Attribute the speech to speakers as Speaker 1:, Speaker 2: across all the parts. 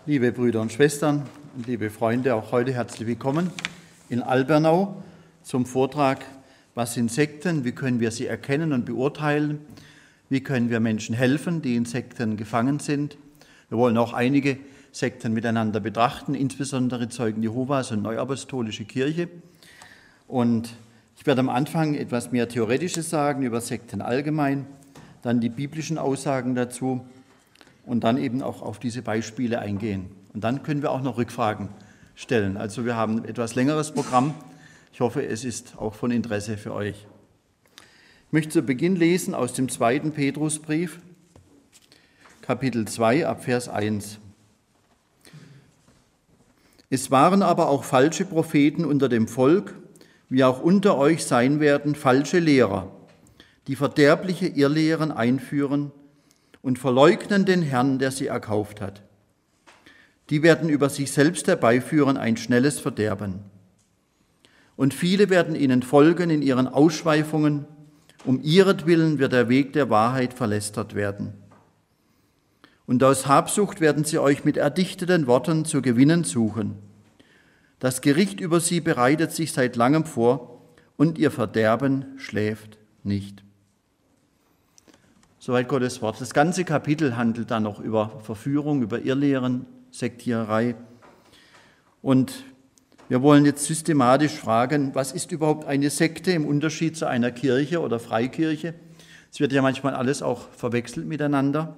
Speaker 1: Liebe Brüder und Schwestern und liebe Freunde, auch heute herzlich willkommen in Albernau zum Vortrag Was sind Sekten, wie können wir sie erkennen und beurteilen, wie können wir Menschen helfen, die in Sekten gefangen sind. Wir wollen auch einige Sekten miteinander betrachten, insbesondere Zeugen Jehovas und Neuapostolische Kirche. Und ich werde am Anfang etwas mehr Theoretisches sagen über Sekten allgemein, dann die biblischen Aussagen dazu und dann eben auch auf diese Beispiele eingehen. Und dann können wir auch noch Rückfragen stellen. Also wir haben ein etwas längeres Programm. Ich hoffe, es ist auch von Interesse für euch. Ich möchte zu Beginn lesen aus dem 2. Petrusbrief, Kapitel 2, ab Vers 1. Es waren aber auch falsche Propheten unter dem Volk, wie auch unter euch sein werden falsche Lehrer, die verderbliche Irrlehren einführen und verleugnen den Herrn, der sie erkauft hat. Die werden über sich selbst herbeiführen ein schnelles Verderben. Und viele werden ihnen folgen in ihren Ausschweifungen, um ihretwillen wird der Weg der Wahrheit verlästert werden. Und aus Habsucht werden sie euch mit erdichteten Worten zu gewinnen suchen. Das Gericht über sie bereitet sich seit langem vor und ihr Verderben schläft nicht. Soweit Gottes Wort. Das ganze Kapitel handelt dann noch über Verführung, über Irrlehren, Sektiererei. Und wir wollen jetzt systematisch fragen, was ist überhaupt eine Sekte im Unterschied zu einer Kirche oder Freikirche? Es wird ja manchmal alles auch verwechselt miteinander.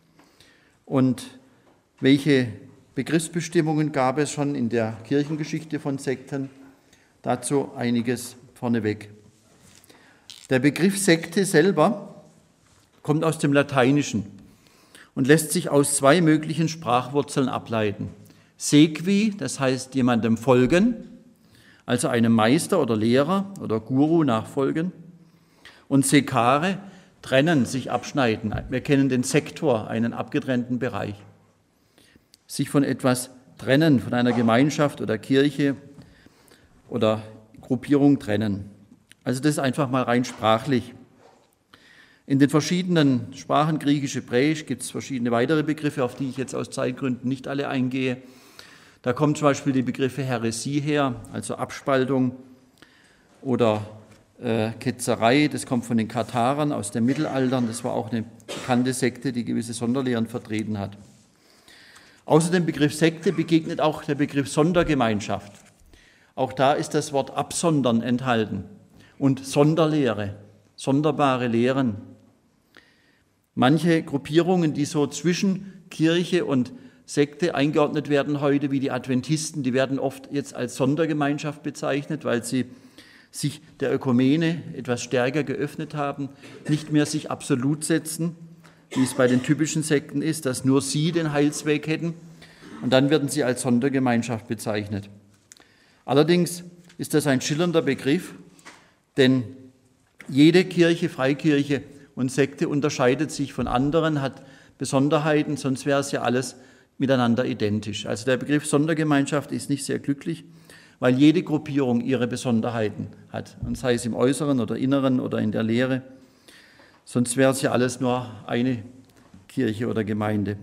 Speaker 1: Und welche Begriffsbestimmungen gab es schon in der Kirchengeschichte von Sekten? Dazu einiges vorneweg. Der Begriff Sekte selber kommt aus dem Lateinischen und lässt sich aus zwei möglichen Sprachwurzeln ableiten. Sequi, das heißt jemandem folgen, also einem Meister oder Lehrer oder Guru nachfolgen. Und secare, trennen, sich abschneiden. Wir kennen den Sektor, einen abgetrennten Bereich. Sich von etwas trennen, von einer Gemeinschaft oder Kirche oder Gruppierung trennen. Also das ist einfach mal rein sprachlich. In den verschiedenen Sprachen, Griechisch, Hebräisch, gibt es verschiedene weitere Begriffe, auf die ich jetzt aus Zeitgründen nicht alle eingehe. Da kommen zum Beispiel die Begriffe Häresie her, also Abspaltung, oder Ketzerei, das kommt von den Katharern aus dem Mittelalter. Das war auch eine bekannte Sekte, die gewisse Sonderlehren vertreten hat. Außer dem Begriff Sekte begegnet auch der Begriff Sondergemeinschaft. Auch da ist das Wort absondern enthalten und Sonderlehre, sonderbare Lehren. Manche Gruppierungen, die so zwischen Kirche und Sekte eingeordnet werden heute, wie die Adventisten, die werden oft jetzt als Sondergemeinschaft bezeichnet, weil sie sich der Ökumene etwas stärker geöffnet haben, nicht mehr sich absolut setzen, wie es bei den typischen Sekten ist, dass nur sie den Heilsweg hätten, und dann werden sie als Sondergemeinschaft bezeichnet. Allerdings ist das ein schillernder Begriff, denn jede Kirche, Freikirche und Sekte unterscheidet sich von anderen, hat Besonderheiten, sonst wäre es ja alles miteinander identisch. Also der Begriff Sondergemeinschaft ist nicht sehr glücklich, weil jede Gruppierung ihre Besonderheiten hat, und sei es im Äußeren oder Inneren oder in der Lehre. Sonst wäre es ja alles nur eine Kirche oder Gemeinde.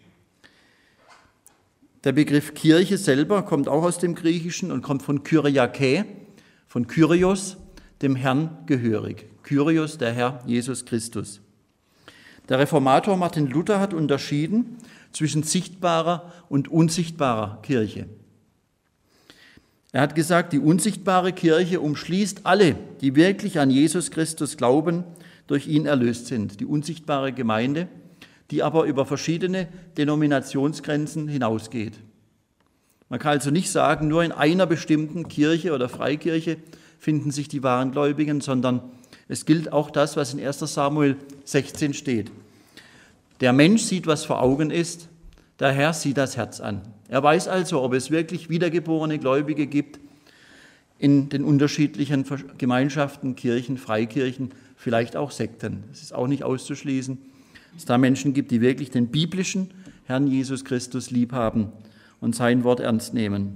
Speaker 1: Der Begriff Kirche selber kommt auch aus dem Griechischen und kommt von Kyriake, von Kyrios, dem Herrn gehörig. Kyrios, der Herr Jesus Christus. Der Reformator Martin Luther hat unterschieden zwischen sichtbarer und unsichtbarer Kirche. Er hat gesagt, die unsichtbare Kirche umschließt alle, die wirklich an Jesus Christus glauben, durch ihn erlöst sind. Die unsichtbare Gemeinde, die aber über verschiedene Denominationsgrenzen hinausgeht. Man kann also nicht sagen, nur in einer bestimmten Kirche oder Freikirche finden sich die wahren Gläubigen, sondern es gilt auch das, was in 1. Samuel 16 steht. Der Mensch sieht, was vor Augen ist, der Herr sieht das Herz an. Er weiß also, ob es wirklich wiedergeborene Gläubige gibt in den unterschiedlichen Gemeinschaften, Kirchen, Freikirchen, vielleicht auch Sekten. Es ist auch nicht auszuschließen, dass es da Menschen gibt, die wirklich den biblischen Herrn Jesus Christus lieb haben und sein Wort ernst nehmen.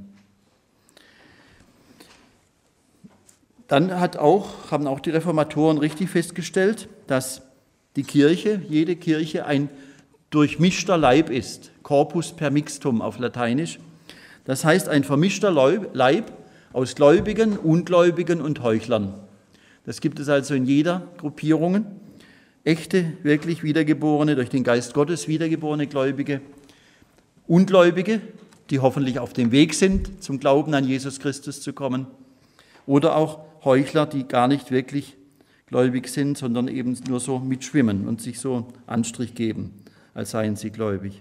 Speaker 1: Dann haben auch die Reformatoren richtig festgestellt, dass die Kirche, jede Kirche ein durchmischter Leib ist, corpus per mixtum auf Lateinisch. Das heißt, ein vermischter Leib aus Gläubigen, Ungläubigen und Heuchlern. Das gibt es also in jeder Gruppierung. Echte, wirklich Wiedergeborene, durch den Geist Gottes wiedergeborene Gläubige, Ungläubige, die hoffentlich auf dem Weg sind, zum Glauben an Jesus Christus zu kommen, oder auch Heuchler, die gar nicht wirklich gläubig sind, sondern eben nur so mitschwimmen und sich so Anstrich geben, als seien sie gläubig.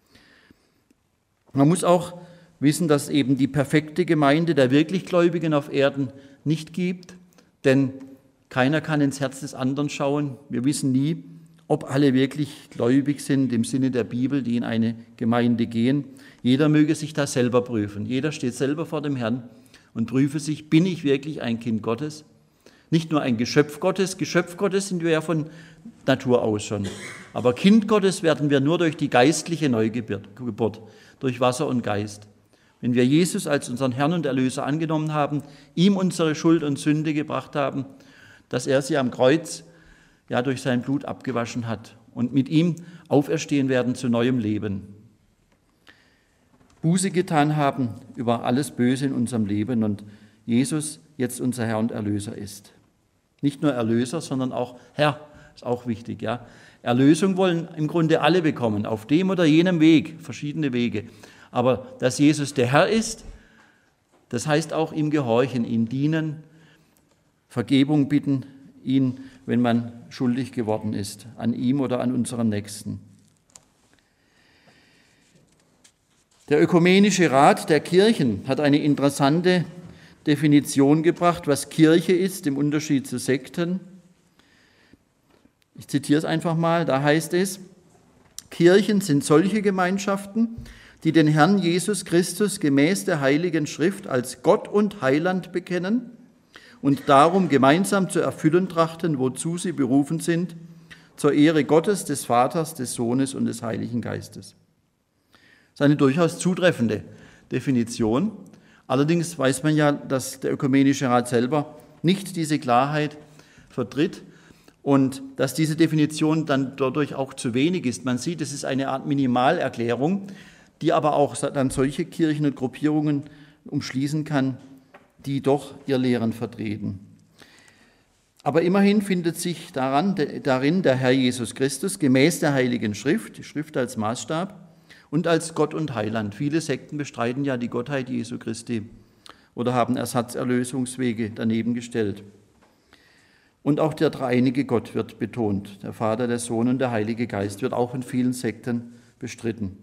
Speaker 1: Man muss auch wissen, dass eben die perfekte Gemeinde der wirklich Gläubigen auf Erden nicht gibt, denn keiner kann ins Herz des anderen schauen. Wir wissen nie, ob alle wirklich gläubig sind im Sinne der Bibel, die in eine Gemeinde gehen. Jeder möge sich da selber prüfen. Jeder steht selber vor dem Herrn und prüfe sich, bin ich wirklich ein Kind Gottes? Nicht nur ein Geschöpf Gottes sind wir ja von Natur aus schon. Aber Kind Gottes werden wir nur durch die geistliche Neugeburt, durch Wasser und Geist. Wenn wir Jesus als unseren Herrn und Erlöser angenommen haben, ihm unsere Schuld und Sünde gebracht haben, dass er sie am Kreuz ja durch sein Blut abgewaschen hat und mit ihm auferstehen werden zu neuem Leben. Buße getan haben über alles Böse in unserem Leben und Jesus jetzt unser Herr und Erlöser ist. Nicht nur Erlöser, sondern auch Herr, ist auch wichtig. Ja? Erlösung wollen im Grunde alle bekommen, auf dem oder jenem Weg, verschiedene Wege. Aber dass Jesus der Herr ist, das heißt auch ihm gehorchen, ihm dienen, Vergebung bitten, ihn, wenn man schuldig geworden ist, an ihm oder an unserem Nächsten. Der Ökumenische Rat der Kirchen hat eine interessante Definition gebracht, was Kirche ist, im Unterschied zu Sekten. Ich zitiere es einfach mal, da heißt es, Kirchen sind solche Gemeinschaften, die den Herrn Jesus Christus gemäß der Heiligen Schrift als Gott und Heiland bekennen und darum gemeinsam zu erfüllen trachten, wozu sie berufen sind, zur Ehre Gottes, des Vaters, des Sohnes und des Heiligen Geistes. Das ist eine durchaus zutreffende Definition. Allerdings weiß man ja, dass der Ökumenische Rat selber nicht diese Klarheit vertritt und dass diese Definition dann dadurch auch zu wenig ist. Man sieht, es ist eine Art Minimalerklärung, die aber auch dann solche Kirchen und Gruppierungen umschließen kann, die doch ihr Lehren vertreten. Aber immerhin findet sich darin der Herr Jesus Christus gemäß der Heiligen Schrift, die Schrift als Maßstab und als Gott und Heiland. Viele Sekten bestreiten ja die Gottheit Jesu Christi oder haben Ersatzerlösungswege daneben gestellt. Und auch der dreieinige Gott wird betont. Der Vater, der Sohn und der Heilige Geist wird auch in vielen Sekten bestritten.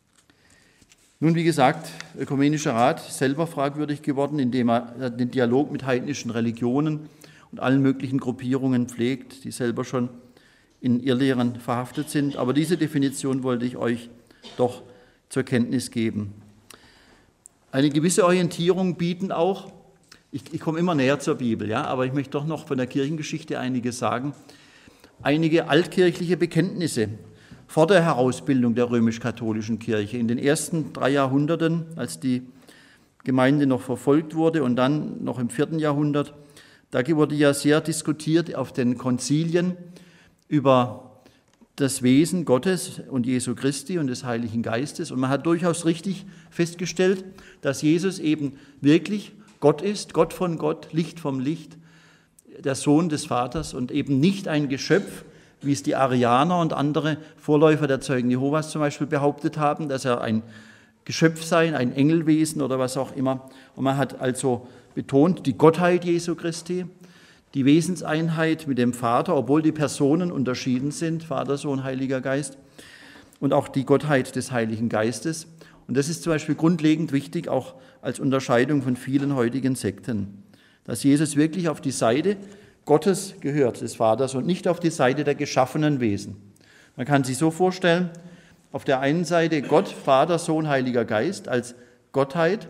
Speaker 1: Nun, wie gesagt, Ökumenischer Rat ist selber fragwürdig geworden, indem er den Dialog mit heidnischen Religionen und allen möglichen Gruppierungen pflegt, die selber schon in Irrlehren verhaftet sind. Aber diese Definition wollte ich euch doch zur Kenntnis geben. Eine gewisse Orientierung bieten auch, ich komme immer näher zur Bibel, ja, aber ich möchte doch noch von der Kirchengeschichte einiges sagen, einige altkirchliche Bekenntnisse vor der Herausbildung der römisch-katholischen Kirche. In den ersten 3 Jahrhunderten, als die Gemeinde noch verfolgt wurde und dann noch im 4. Jahrhundert, da wurde ja sehr diskutiert auf den Konzilien über das Wesen Gottes und Jesu Christi und des Heiligen Geistes. Und man hat durchaus richtig festgestellt, dass Jesus eben wirklich Gott ist, Gott von Gott, Licht vom Licht, der Sohn des Vaters und eben nicht ein Geschöpf, wie es die Arianer und andere Vorläufer der Zeugen Jehovas zum Beispiel behauptet haben, dass er ein Geschöpf sei, ein Engelwesen oder was auch immer. Und man hat also betont die Gottheit Jesu Christi, die Wesenseinheit mit dem Vater, obwohl die Personen unterschieden sind, Vater, Sohn, Heiliger Geist, und auch die Gottheit des Heiligen Geistes. Und das ist zum Beispiel grundlegend wichtig, auch als Unterscheidung von vielen heutigen Sekten, dass Jesus wirklich auf die Seite Gottes gehört, des Vaters, und nicht auf die Seite der geschaffenen Wesen. Man kann sich so vorstellen, auf der einen Seite Gott, Vater, Sohn, Heiliger Geist als Gottheit,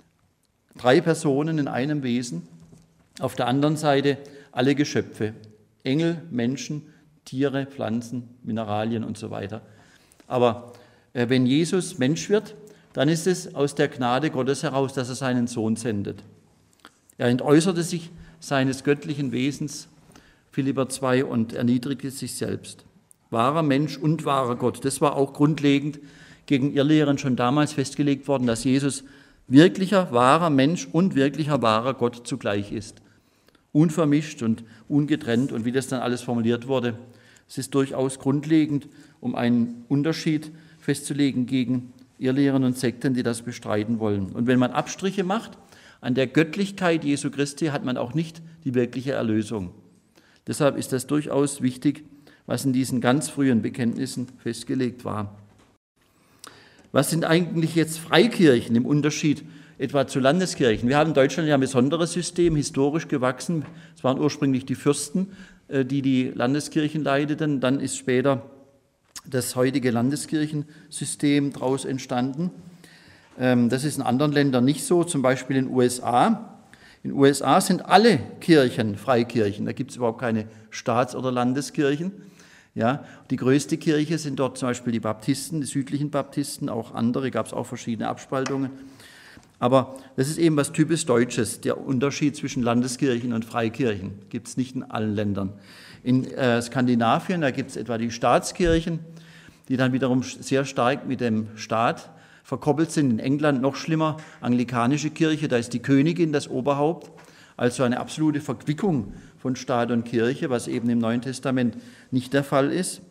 Speaker 1: 3 Personen in einem Wesen, auf der anderen Seite alle Geschöpfe, Engel, Menschen, Tiere, Pflanzen, Mineralien und so weiter. Aber wenn Jesus Mensch wird, dann ist es aus der Gnade Gottes heraus, dass er seinen Sohn sendet. Er entäußerte sich seines göttlichen Wesens, Philipper 2, und erniedrigte sich selbst. wahrer Mensch und wahrer Gott. Das war auch grundlegend gegen Irrlehren schon damals festgelegt worden, dass Jesus wirklicher, wahrer Mensch und wirklicher, wahrer Gott zugleich ist. Unvermischt und ungetrennt, und wie das dann alles formuliert wurde, es ist durchaus grundlegend, um einen Unterschied festzulegen gegen Irrlehren und Sekten, die das bestreiten wollen. Und wenn man Abstriche macht an der Göttlichkeit Jesu Christi, hat man auch nicht die wirkliche Erlösung. Deshalb ist das durchaus wichtig, was in diesen ganz frühen Bekenntnissen festgelegt war. Was sind eigentlich jetzt Freikirchen im Unterschied etwa zu Landeskirchen? Wir haben in Deutschland ja ein besonderes System, historisch gewachsen. Es waren ursprünglich die Fürsten, die die Landeskirchen leiteten. Dann ist später das heutige Landeskirchensystem daraus entstanden. Das ist in anderen Ländern nicht so, zum Beispiel in den USA. In den USA sind alle Kirchen Freikirchen, da gibt es überhaupt keine Staats- oder Landeskirchen. Ja, die größte Kirche sind dort zum Beispiel die Baptisten, die südlichen Baptisten, auch andere, gab es auch verschiedene Abspaltungen. Aber das ist eben was typisch Deutsches, der Unterschied zwischen Landeskirchen und Freikirchen gibt es nicht in allen Ländern. In Skandinavien, da gibt es etwa die Staatskirchen, die dann wiederum sehr stark mit dem Staat verkoppelt sind. In England noch schlimmer, anglikanische Kirche, da ist die Königin das Oberhaupt, also eine absolute Verquickung von Staat und Kirche, was eben im Neuen Testament nicht der Fall ist.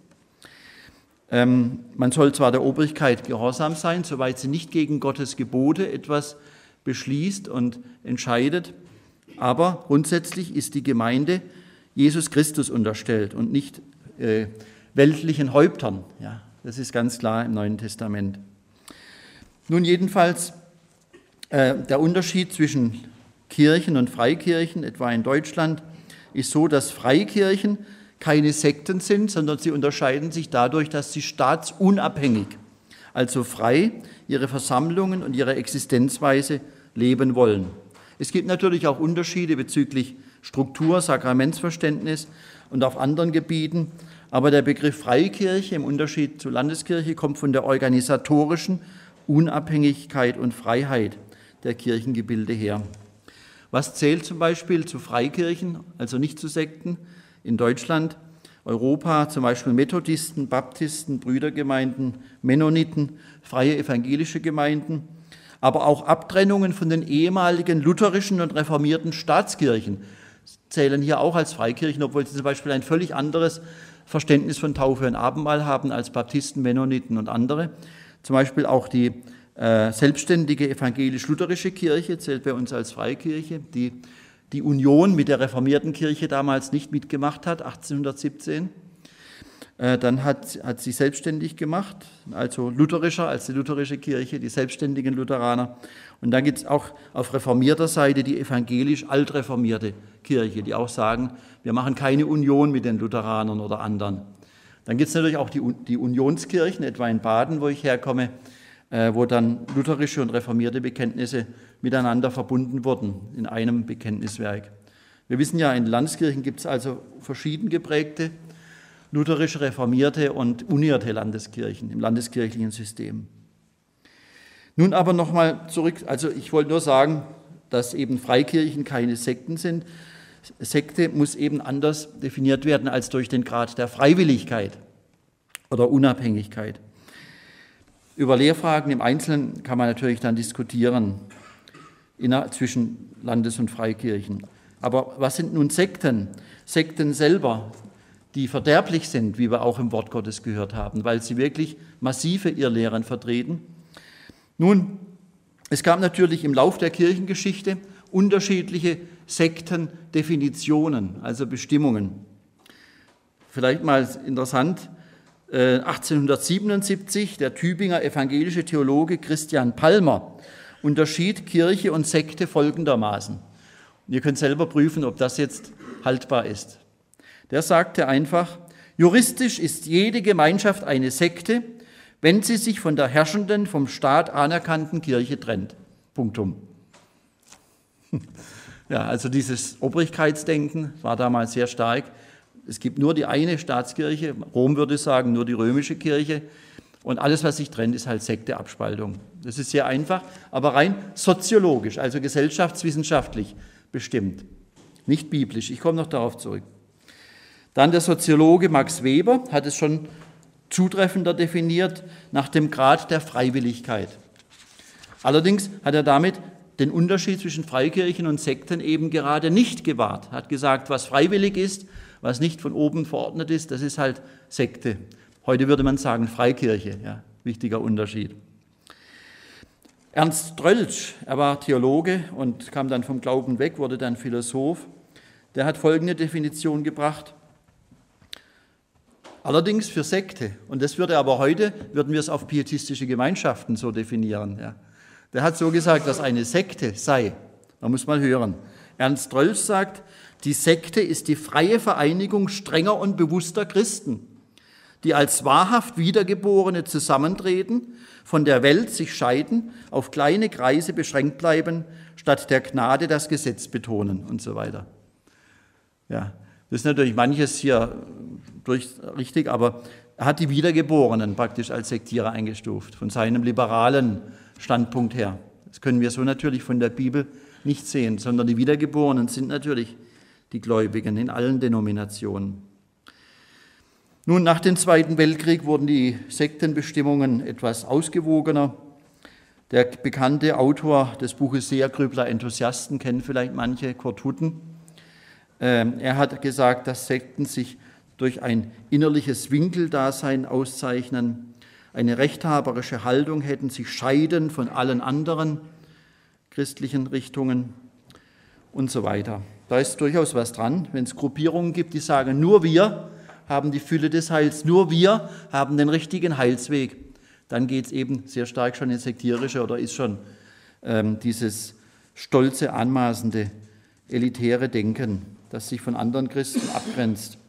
Speaker 1: Man soll zwar der Obrigkeit gehorsam sein, soweit sie nicht gegen Gottes Gebote etwas beschließt und entscheidet, aber grundsätzlich ist die Gemeinde Jesus Christus unterstellt und nicht weltlichen Häuptern. Ja, das ist ganz klar im Neuen Testament. Nun jedenfalls der Unterschied zwischen Kirchen und Freikirchen, etwa in Deutschland, ist so, dass Freikirchen keine Sekten sind, sondern sie unterscheiden sich dadurch, dass sie staatsunabhängig, also frei, ihre Versammlungen und ihre Existenzweise leben wollen. Es gibt natürlich auch Unterschiede bezüglich Struktur, Sakramentsverständnis und auf anderen Gebieten, aber der Begriff Freikirche im Unterschied zur Landeskirche kommt von der organisatorischen Unabhängigkeit und Freiheit der Kirchengebilde her. Was zählt zum Beispiel zu Freikirchen, also nicht zu Sekten? In Deutschland, Europa, zum Beispiel Methodisten, Baptisten, Brüdergemeinden, Mennoniten, freie evangelische Gemeinden, aber auch Abtrennungen von den ehemaligen lutherischen und reformierten Staatskirchen zählen hier auch als Freikirchen, obwohl sie zum Beispiel ein völlig anderes Verständnis von Taufe und Abendmahl haben als Baptisten, Mennoniten und andere. Zum Beispiel auch die selbstständige evangelisch-lutherische Kirche zählt bei uns als Freikirche, die Union mit der reformierten Kirche damals nicht mitgemacht hat, 1817. Dann hat sie selbstständig gemacht, also lutherischer als die lutherische Kirche, die selbstständigen Lutheraner. Und dann gibt es auch auf reformierter Seite die evangelisch-altreformierte Kirche, die auch sagen, wir machen keine Union mit den Lutheranern oder anderen. Dann gibt es natürlich auch die Unionskirchen, etwa in Baden, wo ich herkomme, wo dann lutherische und reformierte Bekenntnisse miteinander verbunden wurden in einem Bekenntniswerk. Wir wissen ja, in Landeskirchen gibt es also verschieden geprägte lutherische, reformierte und unierte Landeskirchen im landeskirchlichen System. Nun aber nochmal zurück, also ich wollte nur sagen, dass eben Freikirchen keine Sekten sind. Sekte muss eben anders definiert werden als durch den Grad der Freiwilligkeit oder Unabhängigkeit. Über Lehrfragen im Einzelnen kann man natürlich dann diskutieren zwischen Landes- und Freikirchen. Aber was sind nun Sekten? Sekten selber, die verderblich sind, wie wir auch im Wort Gottes gehört haben, weil sie wirklich massive Irrlehren vertreten. Nun, es gab natürlich im Lauf der Kirchengeschichte unterschiedliche Sektendefinitionen, also Bestimmungen. Vielleicht mal interessant, 1877, der Tübinger evangelische Theologe Christian Palmer unterschied Kirche und Sekte folgendermaßen. Und ihr könnt selber prüfen, ob das jetzt haltbar ist. Der sagte einfach, juristisch ist jede Gemeinschaft eine Sekte, wenn sie sich von der herrschenden, vom Staat anerkannten Kirche trennt. Punktum. Ja, also dieses Obrigkeitsdenken war damals sehr stark. Es gibt nur die eine Staatskirche, Rom würde sagen, nur die römische Kirche. Und alles, was sich trennt, ist halt Sekte, Abspaltung. Das ist sehr einfach, aber rein soziologisch, also gesellschaftswissenschaftlich bestimmt, nicht biblisch. Ich komme noch darauf zurück. Dann der Soziologe Max Weber hat es schon zutreffender definiert nach dem Grad der Freiwilligkeit. Allerdings hat er damit den Unterschied zwischen Freikirchen und Sekten eben gerade nicht gewahrt. Er hat gesagt, was freiwillig ist, was nicht von oben verordnet ist, das ist halt Sekte. Heute würde man sagen Freikirche, ja, wichtiger Unterschied. Ernst Troeltsch, er war Theologe und kam dann vom Glauben weg, wurde dann Philosoph. Der hat folgende Definition gebracht. Allerdings für Sekte, und das würden wir es auf pietistische Gemeinschaften so definieren. Ja. Der hat so gesagt, dass eine Sekte sei. Man muss mal hören. Ernst Troeltsch sagt, die Sekte ist die freie Vereinigung strenger und bewusster Christen, die als wahrhaft Wiedergeborene zusammentreten, von der Welt sich scheiden, auf kleine Kreise beschränkt bleiben, statt der Gnade das Gesetz betonen und so weiter. Ja, das ist natürlich manches hier richtig, aber er hat die Wiedergeborenen praktisch als Sektierer eingestuft, von seinem liberalen Standpunkt her. Das können wir so natürlich von der Bibel nicht sehen, sondern die Wiedergeborenen sind natürlich die Gläubigen in allen Denominationen. Nun, nach dem Zweiten Weltkrieg wurden die Sektenbestimmungen etwas ausgewogener. Der bekannte Autor des Buches Sehergrübler Enthusiasten, kennen vielleicht manche, Kurt Hutten, er hat gesagt, dass Sekten sich durch ein innerliches Winkeldasein auszeichnen, eine rechthaberische Haltung hätten, sich scheiden von allen anderen christlichen Richtungen und so weiter. Da ist durchaus was dran, wenn es Gruppierungen gibt, die sagen, nur wir haben die Fülle des Heils, nur wir haben den richtigen Heilsweg. Dann geht es eben sehr stark schon ins Sektierische oder ist schon dieses stolze, anmaßende, elitäre Denken, das sich von anderen Christen abgrenzt.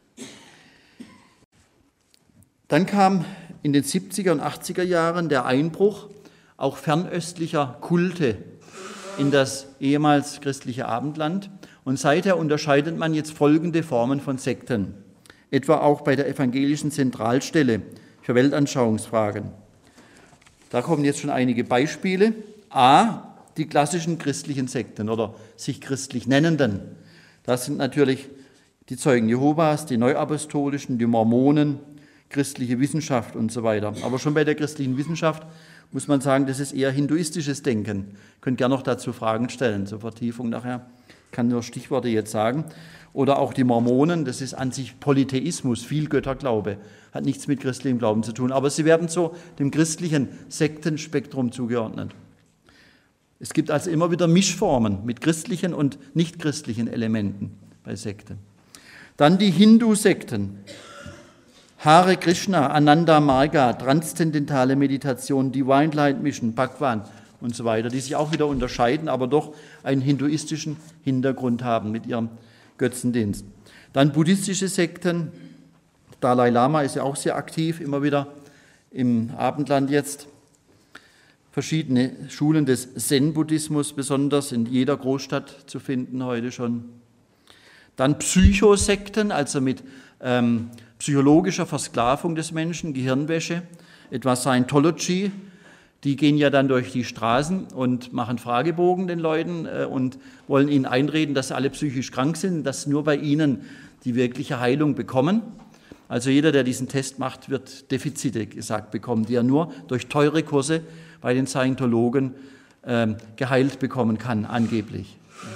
Speaker 1: Dann kam in den 70er und 80er Jahren der Einbruch auch fernöstlicher Kulte in das ehemals christliche Abendland. Und seither unterscheidet man jetzt folgende Formen von Sekten, etwa auch bei der evangelischen Zentralstelle für Weltanschauungsfragen. Da kommen jetzt schon einige Beispiele. A, die klassischen christlichen Sekten oder sich christlich nennenden. Das sind natürlich die Zeugen Jehovas, die Neuapostolischen, die Mormonen, christliche Wissenschaft und so weiter. Aber schon bei der christlichen Wissenschaft muss man sagen, das ist eher hinduistisches Denken. Ihr könnt gerne noch dazu Fragen stellen, zur Vertiefung nachher. Ich kann nur Stichworte jetzt sagen. Oder auch die Mormonen, das ist an sich Polytheismus, Vielgötterglaube, hat nichts mit christlichem Glauben zu tun. Aber sie werden so dem christlichen Sektenspektrum zugeordnet. Es gibt also immer wieder Mischformen mit christlichen und nichtchristlichen Elementen bei Sekten. Dann die Hindu-Sekten. Hare Krishna, Ananda Marga, transzendentale Meditation, Divine Light Mission, Bhagwan und so weiter, die sich auch wieder unterscheiden, aber doch einen hinduistischen Hintergrund haben mit ihrem Götzendienst. Dann buddhistische Sekten. Dalai Lama ist ja auch sehr aktiv, immer wieder im Abendland jetzt. Verschiedene Schulen des Zen-Buddhismus, besonders in jeder Großstadt zu finden heute schon. Dann Psychosekten, also mit psychologischer Versklavung des Menschen, Gehirnwäsche, etwa Scientology, die gehen ja dann durch die Straßen und machen Fragebogen den Leuten und wollen ihnen einreden, dass sie alle psychisch krank sind, dass nur bei ihnen die wirkliche Heilung bekommen. Also jeder, der diesen Test macht, wird Defizite gesagt bekommen, die er nur durch teure Kurse bei den Scientologen geheilt bekommen kann, angeblich.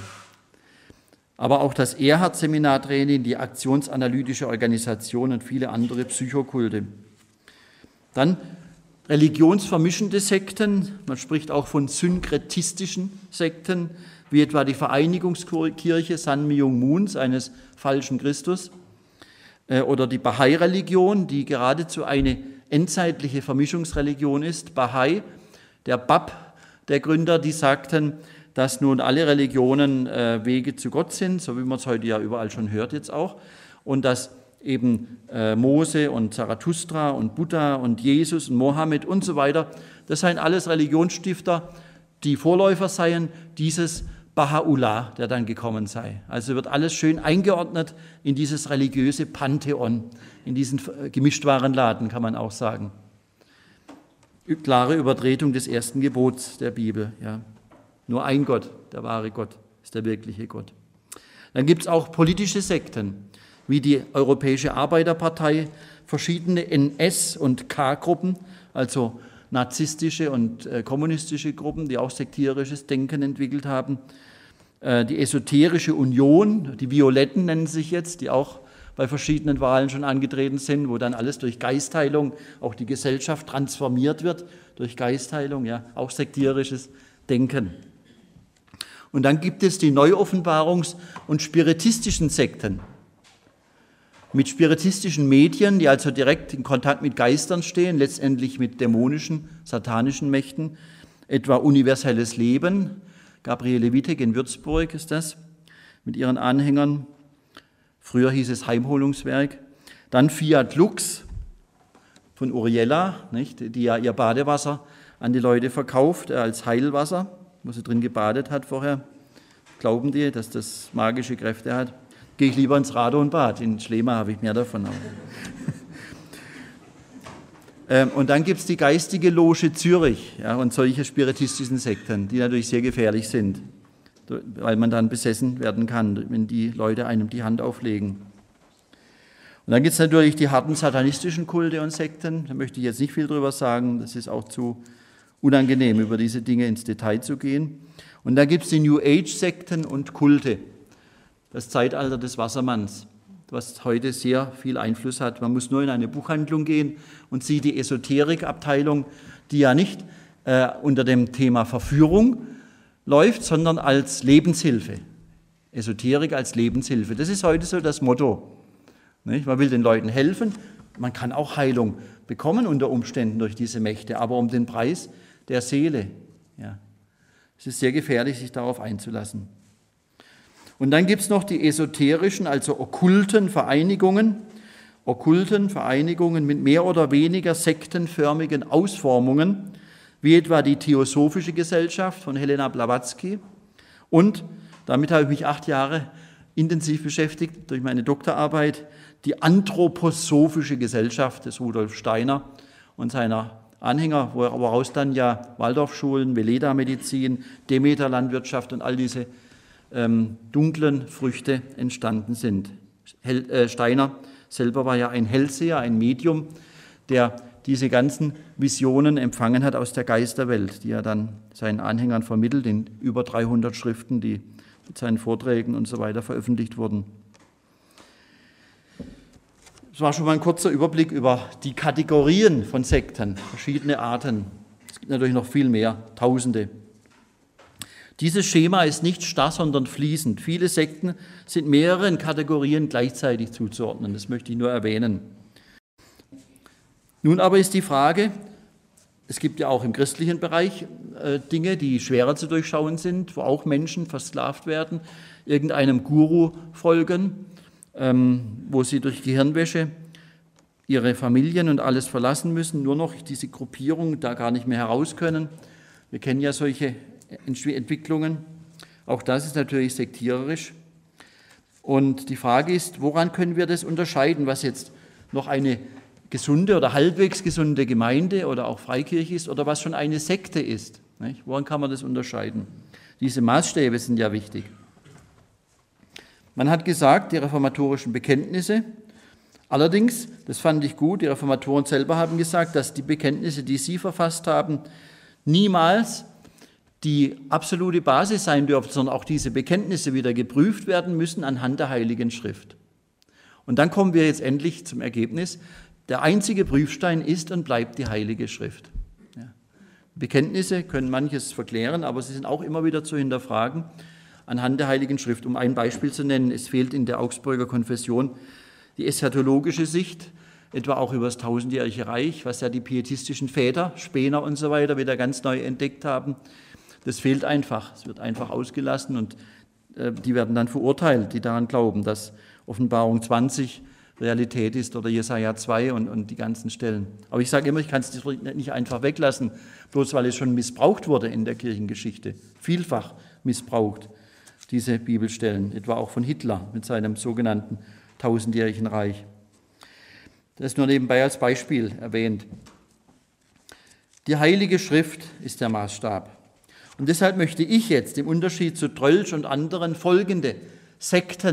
Speaker 1: Aber auch das Erhard-Seminartraining, die aktionsanalytische Organisation und viele andere Psychokulte. Dann religionsvermischende Sekten, man spricht auch von synkretistischen Sekten, wie etwa die Vereinigungskirche San Myung Moons, eines falschen Christus, oder die Bahai-Religion, die geradezu eine endzeitliche Vermischungsreligion ist. Bahai, der Bab, der Gründer, die sagten, dass nun alle Religionen Wege zu Gott sind, so wie man es heute ja überall schon hört jetzt auch, und dass eben Mose und Zarathustra und Buddha und Jesus und Mohammed und so weiter, das seien alles Religionsstifter, die Vorläufer seien dieses Baha'u'llah, der dann gekommen sei. Also wird alles schön eingeordnet in dieses religiöse Pantheon, in diesen Gemischtwarenladen, kann man auch sagen. Klare Übertretung des ersten Gebots der Bibel. Ja. Nur ein Gott, der wahre Gott, ist der wirkliche Gott. Dann gibt es auch politische Sekten, wie die Europäische Arbeiterpartei, verschiedene NS- und K-Gruppen, also narzisstische und kommunistische Gruppen, die auch sektierisches Denken entwickelt haben, die Esoterische Union, die Violetten nennen sich jetzt, die auch bei verschiedenen Wahlen schon angetreten sind, wo dann alles durch Geistheilung, auch die Gesellschaft transformiert wird, durch Geistheilung, ja, auch sektierisches Denken. Und dann gibt es die Neuoffenbarungs- und spiritistischen Sekten mit spiritistischen Medien, die also direkt in Kontakt mit Geistern stehen, letztendlich mit dämonischen, satanischen Mächten, etwa Universelles Leben, Gabriele Wittek in Würzburg ist das, mit ihren Anhängern. Früher hieß es Heimholungswerk. Dann Fiat Lux von Uriella, nicht, die ja ihr Badewasser an die Leute verkauft als Heilwasser, wo sie drin gebadet hat vorher. Glauben die, dass das magische Kräfte hat? Gehe ich lieber ins Radonbad. In Schlema habe ich mehr davon. Und dann gibt es die Geistige Loge Zürich, ja, und solche spiritistischen Sekten, die natürlich sehr gefährlich sind, weil man dann besessen werden kann, wenn die Leute einem die Hand auflegen. Und dann gibt es natürlich die harten satanistischen Kulte und Sekten. Da möchte ich jetzt nicht viel drüber sagen. Das ist auch zu unangenehm, über diese Dinge ins Detail zu gehen. Und dann gibt es die New Age-Sekten und Kulte. Das Zeitalter des Wassermanns, was heute sehr viel Einfluss hat. Man muss nur in eine Buchhandlung gehen und sieht die Esoterikabteilung, die ja nicht unter dem Thema Verführung läuft, sondern als Lebenshilfe. Esoterik als Lebenshilfe. Das ist heute so das Motto. Nicht? Man will den Leuten helfen. Man kann auch Heilung bekommen unter Umständen durch diese Mächte, aber um den Preis der Seele. Ja. Es ist sehr gefährlich, sich darauf einzulassen. Und dann gibt es noch die esoterischen, also okkulten Vereinigungen mit mehr oder weniger sektenförmigen Ausformungen, wie etwa die Theosophische Gesellschaft von Helena Blavatsky. Und damit habe ich mich 8 Jahre intensiv beschäftigt durch meine Doktorarbeit, die Anthroposophische Gesellschaft des Rudolf Steiner und seiner Anhänger, woraus dann ja Waldorfschulen, Veleda-Medizin, Demeter-Landwirtschaft und all diese dunklen Früchte entstanden sind. Steiner selber war ja ein Hellseher, ein Medium, der diese ganzen Visionen empfangen hat aus der Geisterwelt, die er dann seinen Anhängern vermittelt in über 300 Schriften, die mit seinen Vorträgen und so weiter veröffentlicht wurden. Das war schon mal ein kurzer Überblick über die Kategorien von Sekten, verschiedene Arten. Es gibt natürlich noch viel mehr, Tausende. Dieses Schema ist nicht starr, sondern fließend. Viele Sekten sind mehreren Kategorien gleichzeitig zuzuordnen. Das möchte ich nur erwähnen. Nun aber ist die Frage, es gibt ja auch im christlichen Bereich Dinge, die schwerer zu durchschauen sind, wo auch Menschen versklavt werden, irgendeinem Guru folgen, wo sie durch Gehirnwäsche ihre Familien und alles verlassen müssen, nur noch diese Gruppierung da gar nicht mehr heraus können. Wir kennen ja solche Entwicklungen. Auch das ist natürlich sektiererisch. Und die Frage ist, woran können wir das unterscheiden, was jetzt noch eine gesunde oder halbwegs gesunde Gemeinde oder auch Freikirche ist oder was schon eine Sekte ist. Nicht? Woran kann man das unterscheiden? Diese Maßstäbe sind ja wichtig. Man hat gesagt, die reformatorischen Bekenntnisse, allerdings, das fand ich gut, die Reformatoren selber haben gesagt, dass die Bekenntnisse, die sie verfasst haben, niemals die absolute Basis sein dürfen, sondern auch diese Bekenntnisse wieder geprüft werden müssen anhand der Heiligen Schrift. Und dann kommen wir jetzt endlich zum Ergebnis, der einzige Prüfstein ist und bleibt die Heilige Schrift. Ja. Bekenntnisse können manches verklären, aber sie sind auch immer wieder zu hinterfragen anhand der Heiligen Schrift. Um ein Beispiel zu nennen, es fehlt in der Augsburger Konfession die eschatologische Sicht, etwa auch über das tausendjährige Reich, was ja die pietistischen Väter, Spener und so weiter wieder ganz neu entdeckt haben. Das fehlt einfach, es wird einfach ausgelassen und die werden dann verurteilt, die daran glauben, dass Offenbarung 20 Realität ist oder Jesaja 2 und die ganzen Stellen. Aber ich sage immer, ich kann es nicht einfach weglassen, bloß weil es schon missbraucht wurde in der Kirchengeschichte, vielfach missbraucht, diese Bibelstellen, etwa auch von Hitler mit seinem sogenannten tausendjährigen Reich. Das ist nur nebenbei als Beispiel erwähnt. Die Heilige Schrift ist der Maßstab. Und deshalb möchte ich jetzt im Unterschied zu Trölsch und anderen folgende Sekten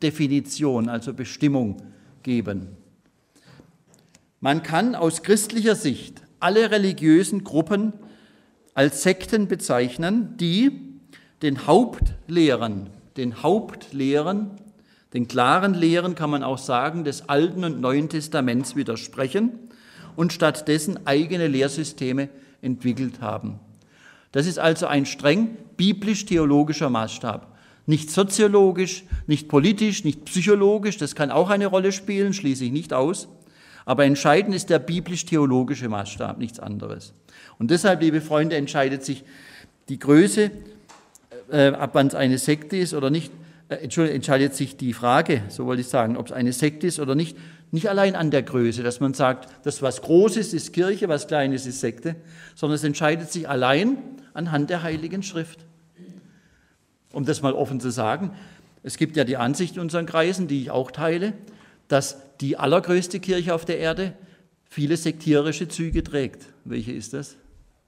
Speaker 1: Definition, also Bestimmung geben. Man kann aus christlicher Sicht alle religiösen Gruppen als Sekten bezeichnen, die den Hauptlehren, den klaren Lehren, kann man auch sagen, des Alten und Neuen Testaments widersprechen und stattdessen eigene Lehrsysteme entwickelt haben. Das ist also ein streng biblisch-theologischer Maßstab. Nicht soziologisch, nicht politisch, nicht psychologisch, das kann auch eine Rolle spielen, schließe ich nicht aus. Aber entscheidend ist der biblisch-theologische Maßstab, nichts anderes. Und deshalb, liebe Freunde, entscheidet sich die Größe, ab wann es eine Sekte ist oder nicht, entscheidet sich die Frage, so wollte ich sagen, ob es eine Sekte ist oder nicht, nicht allein an der Größe, dass man sagt, das was Großes ist Kirche, was Kleines ist Sekte, sondern es entscheidet sich allein anhand der Heiligen Schrift. Um das mal offen zu sagen, es gibt ja die Ansicht in unseren Kreisen, die ich auch teile, dass die allergrößte Kirche auf der Erde viele sektierische Züge trägt. Welche ist das?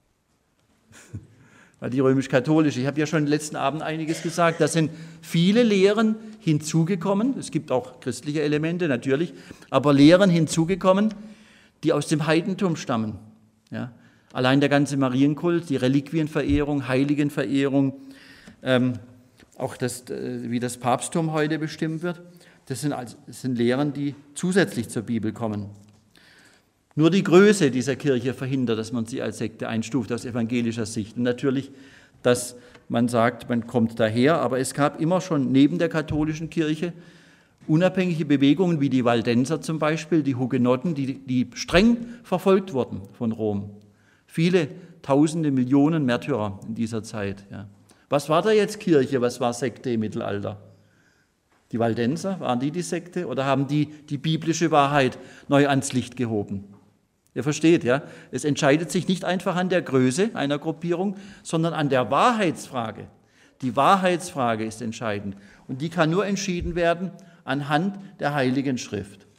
Speaker 1: Die römisch-katholische. Ich habe ja schon letzten Abend einiges gesagt. Da sind viele Lehren hinzugekommen. Es gibt auch christliche Elemente natürlich, aber Lehren hinzugekommen, die aus dem Heidentum stammen. Ja? Allein der ganze Marienkult, die Reliquienverehrung, Heiligenverehrung, auch wie das Papsttum heute bestimmt wird, das sind Lehren, die zusätzlich zur Bibel kommen. Nur die Größe dieser Kirche verhindert, dass man sie als Sekte einstuft aus evangelischer Sicht. Und natürlich, dass man sagt, man kommt daher, aber es gab immer schon neben der katholischen Kirche unabhängige Bewegungen wie die Waldenser zum Beispiel, die Hugenotten, die streng verfolgt wurden von Rom. Viele Tausende, Millionen Märtyrer in dieser Zeit. Ja. Was war da jetzt Kirche, was war Sekte im Mittelalter? Die Waldenser, waren die Sekte oder haben die biblische Wahrheit neu ans Licht gehoben? Ihr versteht, ja? Es entscheidet sich nicht einfach an der Größe einer Gruppierung, sondern an der Wahrheitsfrage. Die Wahrheitsfrage ist entscheidend und die kann nur entschieden werden anhand der Heiligen Schrift.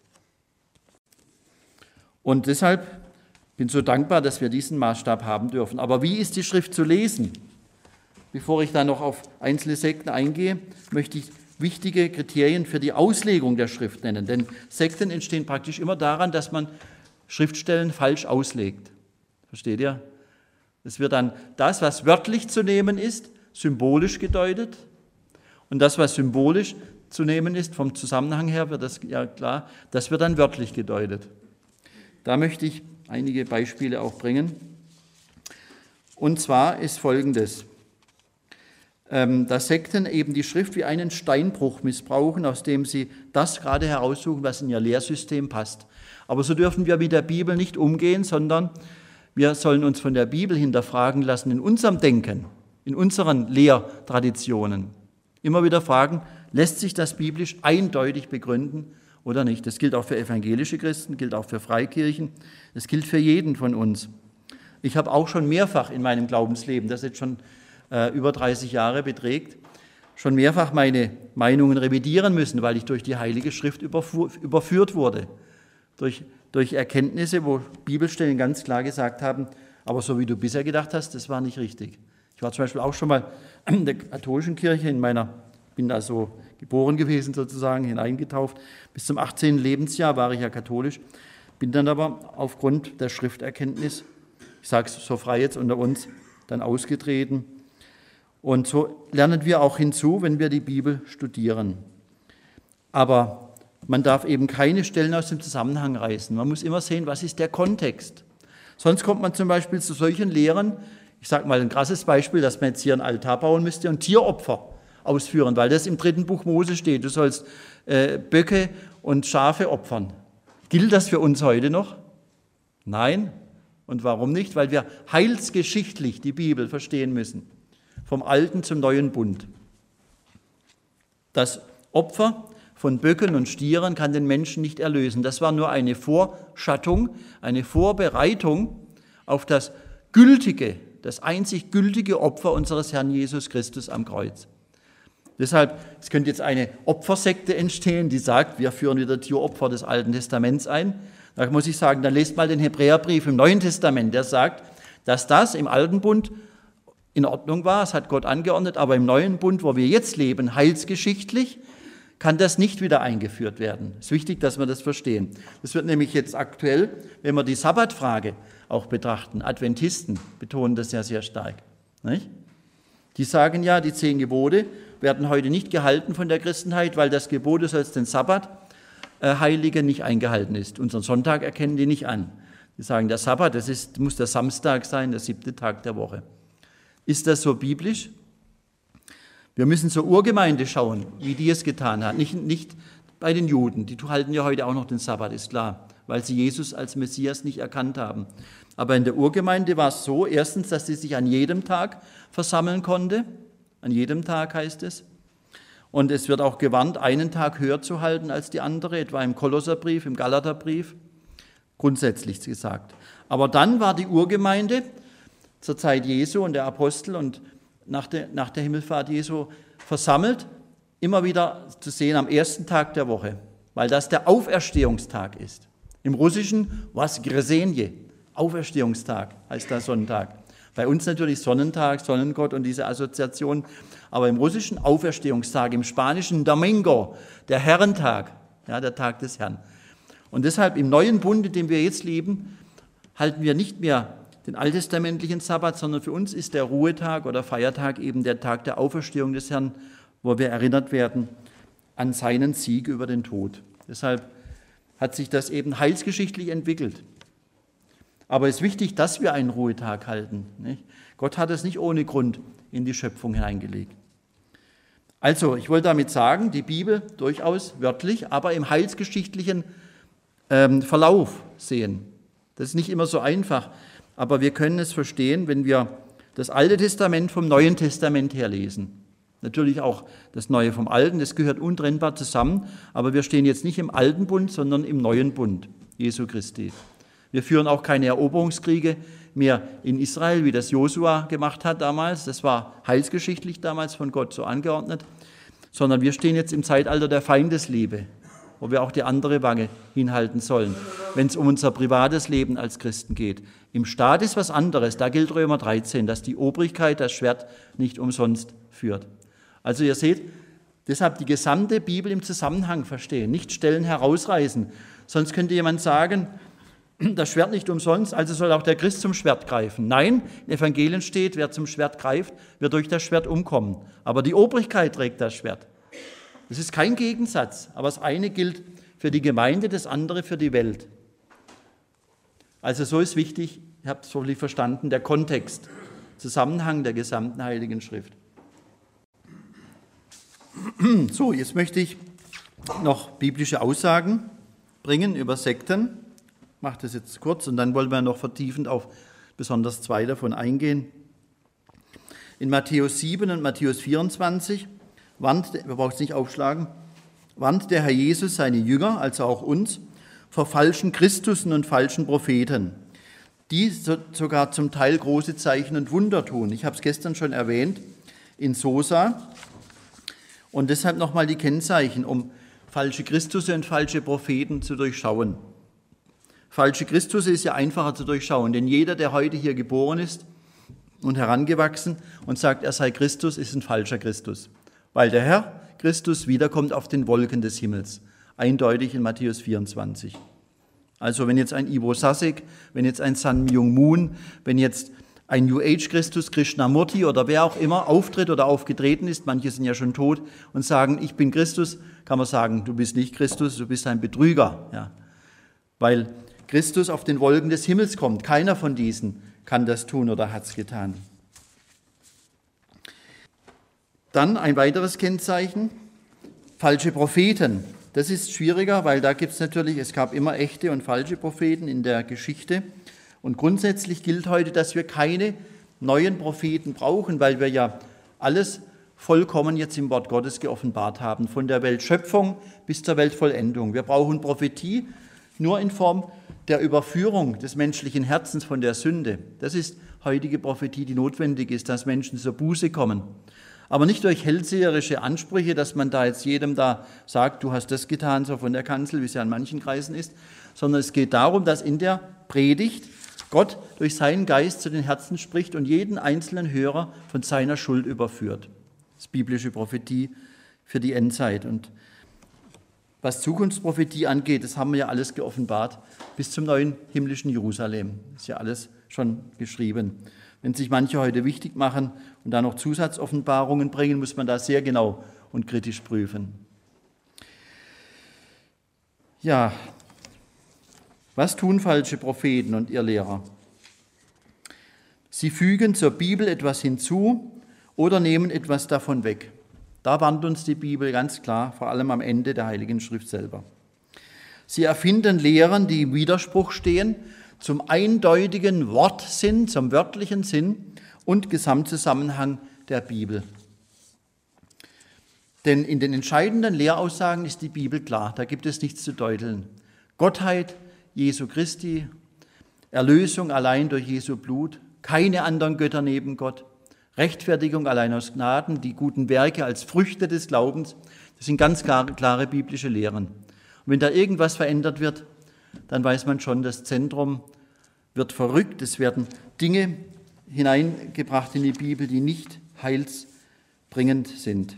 Speaker 1: Und deshalb bin ich so dankbar, dass wir diesen Maßstab haben dürfen. Aber wie ist die Schrift zu lesen? Bevor ich da noch auf einzelne Sekten eingehe, möchte ich wichtige Kriterien für die Auslegung der Schrift nennen. Denn Sekten entstehen praktisch immer daran, dass man Schriftstellen falsch auslegt. Versteht ihr? Es wird dann das, was wörtlich zu nehmen ist, symbolisch gedeutet. Und das, was symbolisch zu nehmen ist, vom Zusammenhang her wird das ja klar, das wird dann wörtlich gedeutet. Da möchte ich einige Beispiele auch bringen. Und zwar ist Folgendes. Dass Sekten eben die Schrift wie einen Steinbruch missbrauchen, aus dem sie das gerade heraussuchen, was in ihr Lehrsystem passt. Aber so dürfen wir mit der Bibel nicht umgehen, sondern wir sollen uns von der Bibel hinterfragen lassen in unserem Denken, in unseren Lehrtraditionen. Immer wieder fragen, lässt sich das biblisch eindeutig begründen oder nicht? Das gilt auch für evangelische Christen, gilt auch für Freikirchen, das gilt für jeden von uns. Ich habe auch schon mehrfach in meinem Glaubensleben, das jetzt schon über 30 Jahre beträgt, schon mehrfach meine Meinungen revidieren müssen, weil ich durch die Heilige Schrift überführt wurde. Durch Erkenntnisse, wo Bibelstellen ganz klar gesagt haben, aber so wie du bisher gedacht hast, das war nicht richtig. Ich war zum Beispiel auch schon mal in der katholischen Kirche, bin da so geboren gewesen sozusagen, hineingetauft. Bis zum 18. Lebensjahr war ich ja katholisch, bin dann aber aufgrund der Schrifterkenntnis, ich sage es so frei jetzt unter uns, dann ausgetreten. Und so lernen wir auch hinzu, wenn wir die Bibel studieren. Aber man darf eben keine Stellen aus dem Zusammenhang reißen. Man muss immer sehen, was ist der Kontext. Sonst kommt man zum Beispiel zu solchen Lehren, ich sage mal ein krasses Beispiel, dass man jetzt hier ein Altar bauen müsste und Tieropfer ausführen, weil das im 3. Buch Mose steht. Du sollst Böcke und Schafe opfern. Gilt das für uns heute noch? Nein. Und warum nicht? Weil wir heilsgeschichtlich die Bibel verstehen müssen. Vom Alten zum Neuen Bund. Das Opfer von Böcken und Stieren kann den Menschen nicht erlösen. Das war nur eine Vorschattung, eine Vorbereitung auf das gültige, das einzig gültige Opfer unseres Herrn Jesus Christus am Kreuz. Deshalb, es könnte jetzt eine Opfersekte entstehen, die sagt, wir führen wieder Tieropfer des Alten Testaments ein. Da muss ich sagen, dann lest mal den Hebräerbrief im Neuen Testament, der sagt, dass das im Alten Bund in Ordnung war, es hat Gott angeordnet, aber im Neuen Bund, wo wir jetzt leben, heilsgeschichtlich, kann das nicht wieder eingeführt werden. Es ist wichtig, dass wir das verstehen. Das wird nämlich jetzt aktuell, wenn wir die Sabbatfrage auch betrachten. Adventisten betonen das ja sehr stark. Nicht? Die sagen ja, die 10 Gebote werden heute nicht gehalten von der Christenheit, weil das Gebot, du sollst den Sabbat heiligen, nicht eingehalten ist. Unseren Sonntag erkennen die nicht an. Die sagen, der Sabbat, muss der Samstag sein, der 7. Tag der Woche. Ist das so biblisch? Wir müssen zur Urgemeinde schauen, wie die es getan hat. Nicht bei den Juden, die halten ja heute auch noch den Sabbat, ist klar, weil sie Jesus als Messias nicht erkannt haben. Aber in der Urgemeinde war es so, erstens, dass sie sich an jedem Tag versammeln konnte. An jedem Tag heißt es. Und es wird auch gewarnt, einen Tag höher zu halten als die andere, etwa im Kolosserbrief, im Galaterbrief, grundsätzlich gesagt. Aber dann war die Urgemeinde zur Zeit Jesu und der Apostel und nach der Himmelfahrt Jesu versammelt, immer wieder zu sehen am ersten Tag der Woche, weil das der Auferstehungstag ist. Im Russischen Воскресенье, Auferstehungstag heißt das Sonntag. Bei uns natürlich Sonnentag, Sonnengott und diese Assoziation, aber im Russischen Auferstehungstag, im Spanischen Domingo, der Herrentag, ja, der Tag des Herrn. Und deshalb im neuen Bund, den wir jetzt leben, halten wir nicht mehr den alttestamentlichen Sabbat, sondern für uns ist der Ruhetag oder Feiertag eben der Tag der Auferstehung des Herrn, wo wir erinnert werden an seinen Sieg über den Tod. Deshalb hat sich das eben heilsgeschichtlich entwickelt. Aber es ist wichtig, dass wir einen Ruhetag halten. Nicht? Gott hat es nicht ohne Grund in die Schöpfung hineingelegt. Also, ich wollte damit sagen, die Bibel durchaus wörtlich, aber im heilsgeschichtlichen Verlauf sehen. Das ist nicht immer so einfach, aber wir können es verstehen, wenn wir das Alte Testament vom Neuen Testament her lesen. Natürlich auch das Neue vom Alten, das gehört untrennbar zusammen, aber wir stehen jetzt nicht im Alten Bund, sondern im Neuen Bund Jesu Christi. Wir führen auch keine Eroberungskriege mehr in Israel, wie das Josua gemacht hat damals. Das war heilsgeschichtlich damals von Gott so angeordnet, sondern wir stehen jetzt im Zeitalter der Feindesliebe, wo wir auch die andere Wange hinhalten sollen, wenn es um unser privates Leben als Christen geht. Im Staat ist was anderes, da gilt Römer 13, dass die Obrigkeit das Schwert nicht umsonst führt. Also ihr seht, deshalb die gesamte Bibel im Zusammenhang verstehen, nicht Stellen herausreißen, sonst könnte jemand sagen, das Schwert nicht umsonst, also soll auch der Christ zum Schwert greifen. Nein, in Evangelien steht, wer zum Schwert greift, wird durch das Schwert umkommen. Aber die Obrigkeit trägt das Schwert. Das ist kein Gegensatz, aber das eine gilt für die Gemeinde, das andere für die Welt. Also so ist wichtig, ihr habt es hoffentlich verstanden, der Kontext, Zusammenhang der gesamten Heiligen Schrift. So, jetzt möchte ich noch biblische Aussagen bringen über Sekten. Ich mache das jetzt kurz und dann wollen wir noch vertiefend auf besonders 2 davon eingehen. In Matthäus 7 und Matthäus 24 wir brauchen es nicht aufschlagen, warnt der Herr Jesus seine Jünger, also auch uns, vor falschen Christusen und falschen Propheten, die sogar zum Teil große Zeichen und Wunder tun. Ich habe es gestern schon erwähnt, in Sosa. Und deshalb nochmal die Kennzeichen, um falsche Christusse und falsche Propheten zu durchschauen. Falsche Christusse ist ja einfacher zu durchschauen, denn jeder, der heute hier geboren ist und herangewachsen und sagt, er sei Christus, ist ein falscher Christus. Weil der Herr Christus wiederkommt auf den Wolken des Himmels. Eindeutig in Matthäus 24. Also wenn jetzt ein Ivo Sasek, wenn jetzt ein Sun Myung Moon, wenn jetzt ein New Age Christus, Krishnamurti oder wer auch immer auftritt oder aufgetreten ist, manche sind ja schon tot, und sagen, ich bin Christus, kann man sagen, du bist nicht Christus, du bist ein Betrüger. Ja. Weil Christus auf den Wolken des Himmels kommt. Keiner von diesen kann das tun oder hat es getan. Dann ein weiteres Kennzeichen, falsche Propheten. Das ist schwieriger, weil da gibt es natürlich, es gab immer echte und falsche Propheten in der Geschichte. Und grundsätzlich gilt heute, dass wir keine neuen Propheten brauchen, weil wir ja alles vollkommen jetzt im Wort Gottes geoffenbart haben, von der Weltschöpfung bis zur Weltvollendung. Wir brauchen Prophetie nur in Form der Überführung des menschlichen Herzens von der Sünde. Das ist heutige Prophetie, die notwendig ist, dass Menschen zur Buße kommen. Aber nicht durch hellseherische Ansprüche, dass man da jetzt jedem da sagt, du hast das getan, so von der Kanzel, wie es ja in manchen Kreisen ist, sondern es geht darum, dass in der Predigt Gott durch seinen Geist zu den Herzen spricht und jeden einzelnen Hörer von seiner Schuld überführt. Das ist biblische Prophetie für die Endzeit. Und Was Zukunftsprophetie angeht, das haben wir ja alles geoffenbart, bis zum neuen himmlischen Jerusalem. Das ist ja alles schon geschrieben. Wenn sich manche heute wichtig machen und da noch Zusatzoffenbarungen bringen, muss man da sehr genau und kritisch prüfen. Ja, was tun falsche Propheten und Irrlehrer? Sie fügen zur Bibel etwas hinzu oder nehmen etwas davon weg. Da warnt uns die Bibel ganz klar, vor allem am Ende der Heiligen Schrift selber. Sie erfinden Lehren, die im Widerspruch stehen zum eindeutigen Wortsinn, zum wörtlichen Sinn und Gesamtzusammenhang der Bibel. Denn in den entscheidenden Lehraussagen ist die Bibel klar, da gibt es nichts zu deuteln. Gottheit Jesu Christi, Erlösung allein durch Jesu Blut, keine anderen Götter neben Gott, Rechtfertigung allein aus Gnaden, die guten Werke als Früchte des Glaubens, das sind ganz klare biblische Lehren. Und wenn da irgendwas verändert wird, dann weiß man schon, das Zentrum wird verrückt, es werden Dinge hineingebracht in die Bibel, die nicht heilsbringend sind.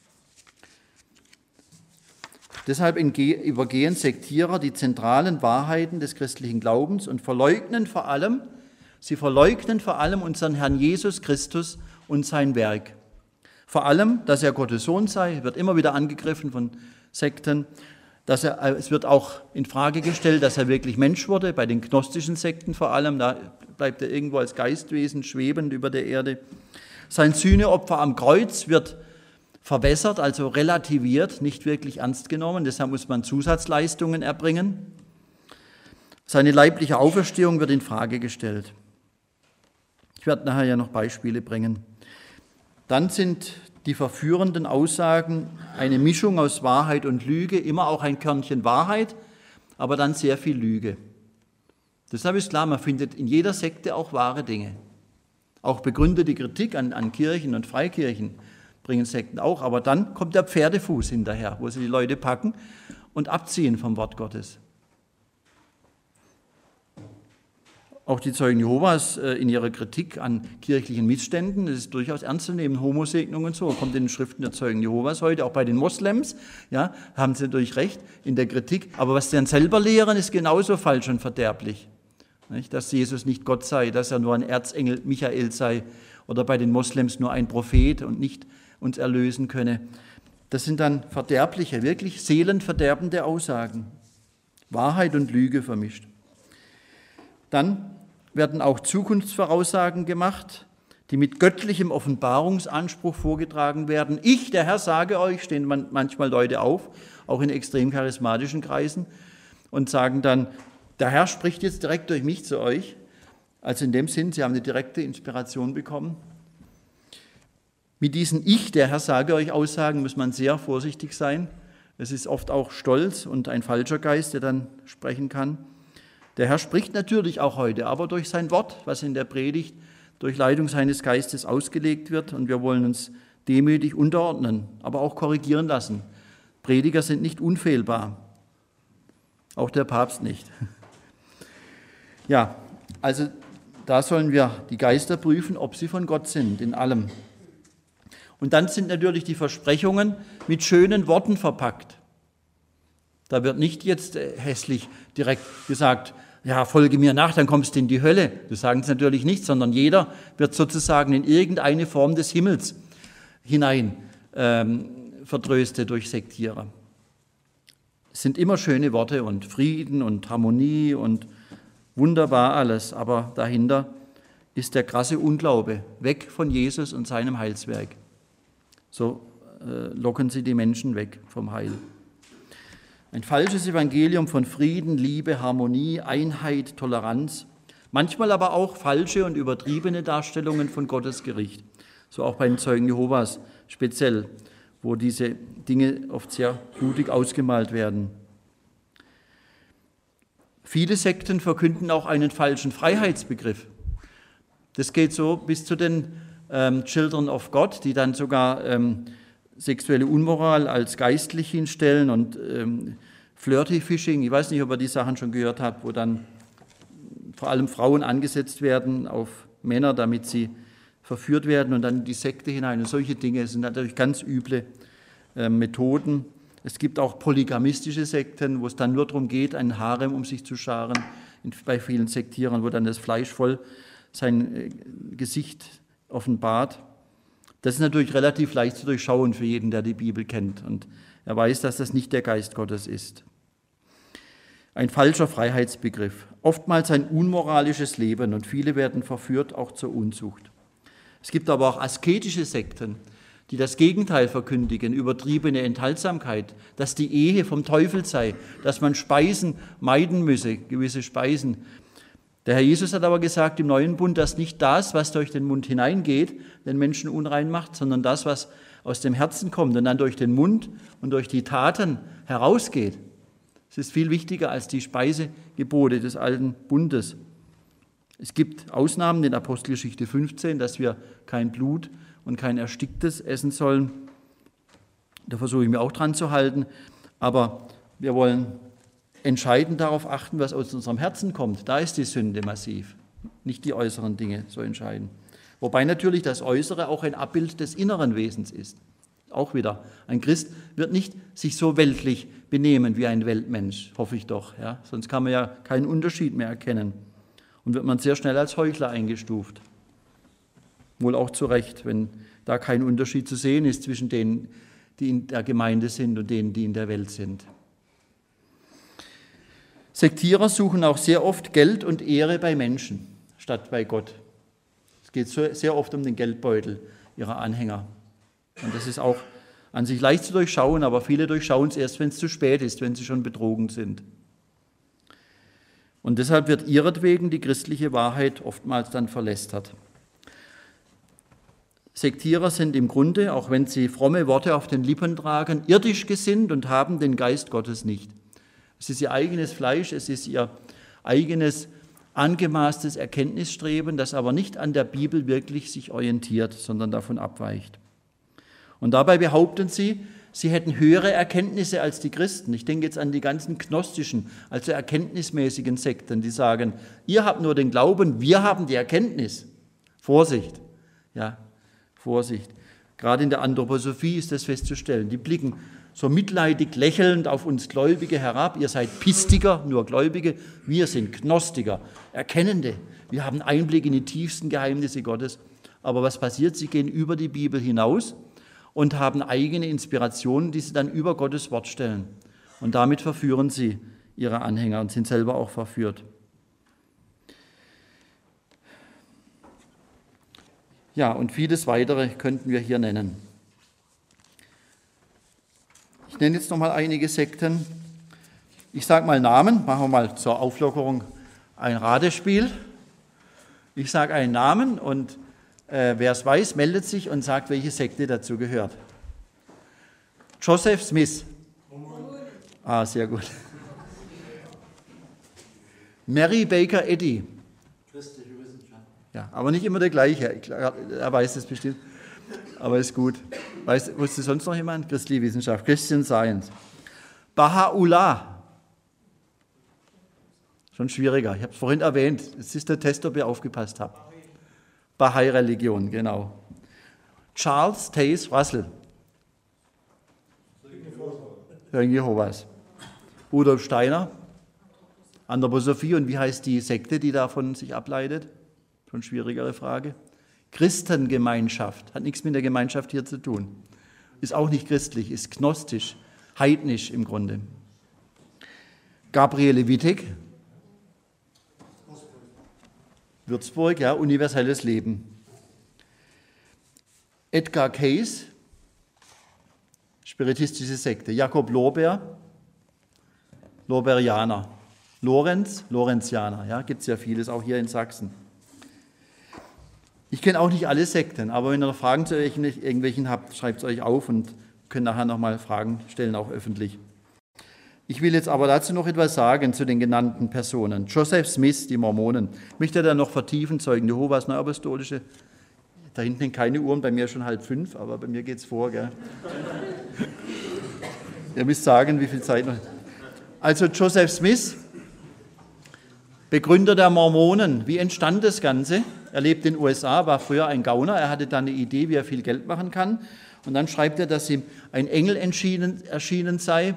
Speaker 1: Deshalb übergehen Sektierer die zentralen Wahrheiten des christlichen Glaubens und verleugnen vor allem unseren Herrn Jesus Christus und sein Werk. Vor allem, dass er Gottes Sohn sei, wird immer wieder angegriffen von Sekten. Es wird auch in Frage gestellt, dass er wirklich Mensch wurde, bei den gnostischen Sekten vor allem. Da bleibt er irgendwo als Geistwesen schwebend über der Erde. Sein Sühneopfer am Kreuz wird verwässert, also relativiert, nicht wirklich ernst genommen. Deshalb muss man Zusatzleistungen erbringen. Seine leibliche Auferstehung wird in Frage gestellt. Ich werde nachher ja noch Beispiele bringen. Dann sind die verführenden Aussagen eine Mischung aus Wahrheit und Lüge, immer auch ein Körnchen Wahrheit, aber dann sehr viel Lüge. Deshalb ist klar, man findet in jeder Sekte auch wahre Dinge. Auch begründete Kritik an Kirchen und Freikirchen bringen Sekten auch, aber dann kommt der Pferdefuß hinterher, wo sie die Leute packen und abziehen vom Wort Gottes. Auch die Zeugen Jehovas in ihrer Kritik an kirchlichen Missständen, das ist durchaus ernst zu nehmen, Homosegnung und so, kommt in den Schriften der Zeugen Jehovas heute, auch bei den Moslems, ja, haben sie natürlich recht in der Kritik, aber was sie dann selber lehren, ist genauso falsch und verderblich. Nicht? Dass Jesus nicht Gott sei, dass er nur ein Erzengel Michael sei oder bei den Moslems nur ein Prophet und nicht uns erlösen könne. Das sind dann verderbliche, wirklich seelenverderbende Aussagen. Wahrheit und Lüge vermischt. Dann werden auch Zukunftsvoraussagen gemacht, die mit göttlichem Offenbarungsanspruch vorgetragen werden. Ich, der Herr, sage euch, stehen manchmal Leute auf, auch in extrem charismatischen Kreisen, und sagen dann, der Herr spricht jetzt direkt durch mich zu euch. Also in dem Sinn, sie haben eine direkte Inspiration bekommen. Mit diesen Ich, der Herr, sage euch Aussagen muss man sehr vorsichtig sein. Es ist oft auch Stolz und ein falscher Geist, der dann sprechen kann. Der Herr spricht natürlich auch heute, aber durch sein Wort, was in der Predigt durch Leitung seines Geistes ausgelegt wird. Und wir wollen uns demütig unterordnen, aber auch korrigieren lassen. Prediger sind nicht unfehlbar, auch der Papst nicht. Ja, also da sollen wir die Geister prüfen, ob sie von Gott sind, in allem. Und dann sind natürlich die Versprechungen mit schönen Worten verpackt. Da wird nicht jetzt hässlich direkt gesagt, ja, folge mir nach, dann kommst du in die Hölle. Das sagen sie natürlich nicht, sondern jeder wird sozusagen in irgendeine Form des Himmels hinein vertröstet durch Sektierer. Es sind immer schöne Worte und Frieden und Harmonie und wunderbar alles, aber dahinter ist der krasse Unglaube, weg von Jesus und seinem Heilswerk. So locken sie die Menschen weg vom Heil. Ein falsches Evangelium von Frieden, Liebe, Harmonie, Einheit, Toleranz, manchmal aber auch falsche und übertriebene Darstellungen von Gottes Gericht. So auch bei den Zeugen Jehovas speziell, wo diese Dinge oft sehr blutig ausgemalt werden. Viele Sekten verkünden auch einen falschen Freiheitsbegriff. Das geht so bis zu den Children of God, die dann sogar sexuelle Unmoral als geistlich hinstellen und Flirty Fishing, ich weiß nicht, ob ihr die Sachen schon gehört habt, wo dann vor allem Frauen angesetzt werden auf Männer, damit sie verführt werden und dann in die Sekte hinein. Und solche Dinge sind natürlich ganz üble Methoden. Es gibt auch polygamistische Sekten, wo es dann nur darum geht, einen Harem um sich zu scharen, bei vielen Sektierern, wo dann das Fleisch voll sein Gesicht offenbart. Das ist natürlich relativ leicht zu durchschauen für jeden, der die Bibel kennt. Und er weiß, dass das nicht der Geist Gottes ist. Ein falscher Freiheitsbegriff, oftmals ein unmoralisches Leben und viele werden verführt auch zur Unzucht. Es gibt aber auch asketische Sekten, die das Gegenteil verkündigen, übertriebene Enthaltsamkeit, dass die Ehe vom Teufel sei, dass man Speisen meiden müsse, gewisse Speisen. Der Herr Jesus hat aber gesagt im Neuen Bund, dass nicht das, was durch den Mund hineingeht, den Menschen unrein macht, sondern das, was aus dem Herzen kommt und dann durch den Mund und durch die Taten herausgeht. Es ist viel wichtiger als die Speisegebote des alten Bundes. Es gibt Ausnahmen in Apostelgeschichte 15, dass wir kein Blut und kein Ersticktes essen sollen. Da versuche ich mir auch dran zu halten. Aber wir wollen entscheidend darauf achten, was aus unserem Herzen kommt. Da ist die Sünde massiv, nicht die äußeren Dinge so entscheidend. Wobei natürlich das Äußere auch ein Abbild des inneren Wesens ist. Auch wieder, ein Christ wird nicht sich so weltlich benehmen wie ein Weltmensch, hoffe ich doch. Ja? Sonst kann man ja keinen Unterschied mehr erkennen und wird man sehr schnell als Heuchler eingestuft. Wohl auch zu Recht, wenn da kein Unterschied zu sehen ist zwischen denen, die in der Gemeinde sind und denen, die in der Welt sind. Sektierer suchen auch sehr oft Geld und Ehre bei Menschen statt bei Gott. Es geht sehr oft um den Geldbeutel ihrer Anhänger. Und das ist auch an sich leicht zu durchschauen, aber viele durchschauen es erst, wenn es zu spät ist, wenn sie schon betrogen sind. Und deshalb wird ihretwegen die christliche Wahrheit oftmals dann verlästert. Sektierer sind im Grunde, auch wenn sie fromme Worte auf den Lippen tragen, irdisch gesinnt und haben den Geist Gottes nicht. Es ist ihr eigenes Fleisch, es ist ihr eigenes angemaßtes Erkenntnisstreben, das aber nicht an der Bibel wirklich sich orientiert, sondern davon abweicht. Und dabei behaupten sie, sie hätten höhere Erkenntnisse als die Christen. Ich denke jetzt an die ganzen gnostischen, also erkenntnismäßigen Sekten, die sagen, ihr habt nur den Glauben, wir haben die Erkenntnis. Vorsicht, ja, Vorsicht. Gerade in der Anthroposophie ist das festzustellen. Die blicken so mitleidig lächelnd auf uns Gläubige herab. Ihr seid Pistiker, nur Gläubige. Wir sind Gnostiker, Erkennende. Wir haben Einblick in die tiefsten Geheimnisse Gottes. Aber was passiert? Sie gehen über die Bibel hinaus und haben eigene Inspirationen, die sie dann über Gottes Wort stellen. Und damit verführen sie ihre Anhänger und sind selber auch verführt. Ja, und vieles Weitere könnten wir hier nennen. Ich nenne jetzt noch mal einige Sekten. Ich sage mal Namen, machen wir mal zur Auflockerung ein Ratespiel. Ich sage einen Namen und wer es weiß, meldet sich und sagt, welche Sekte dazu gehört. Joseph Smith. Ah, sehr gut. Mary Baker Eddy. Christliche Wissenschaft. Ja, aber nicht immer der gleiche. Er weiß es bestimmt. Aber ist gut. Wusste sonst noch jemand? Christliche Wissenschaft, Christian Science. Baha'u'llah. Schon schwieriger. Ich habe es vorhin erwähnt. Es ist der Test, ob ihr aufgepasst habt. Bahai-Religion, genau. Charles Taze Russell. Zeugen Jehovas. Rudolf Steiner. Anthroposophie. Und wie heißt die Sekte, die davon sich ableitet? Schon schwierigere Frage. Christengemeinschaft. Hat nichts mit der Gemeinschaft hier zu tun. Ist auch nicht christlich, ist gnostisch, heidnisch im Grunde. Gabriele Wittek. Würzburg, ja, universelles Leben. Edgar Cayce, spiritistische Sekte. Jakob Lorber, Lorberianer. Lorenz, Lorenzianer, ja, gibt es ja vieles, auch hier in Sachsen. Ich kenne auch nicht alle Sekten, aber wenn ihr noch Fragen zu irgendwelchen habt, schreibt es euch auf und könnt nachher nochmal Fragen stellen, auch öffentlich. Ich will jetzt aber dazu noch etwas sagen zu den genannten Personen. Joseph Smith, die Mormonen. Möchte er da noch vertiefen? Zeugen Jehovas, Neuapostolische. Da hinten keine Uhren, bei mir schon 4:30, aber bei mir geht es vor. Gell? Ihr müsst sagen, wie viel Zeit noch. Also Joseph Smith, Begründer der Mormonen. Wie entstand das Ganze? Er lebt in den USA, war früher ein Gauner. Er hatte dann eine Idee, wie er viel Geld machen kann Und dann schreibt er, dass ihm ein Engel erschienen sei.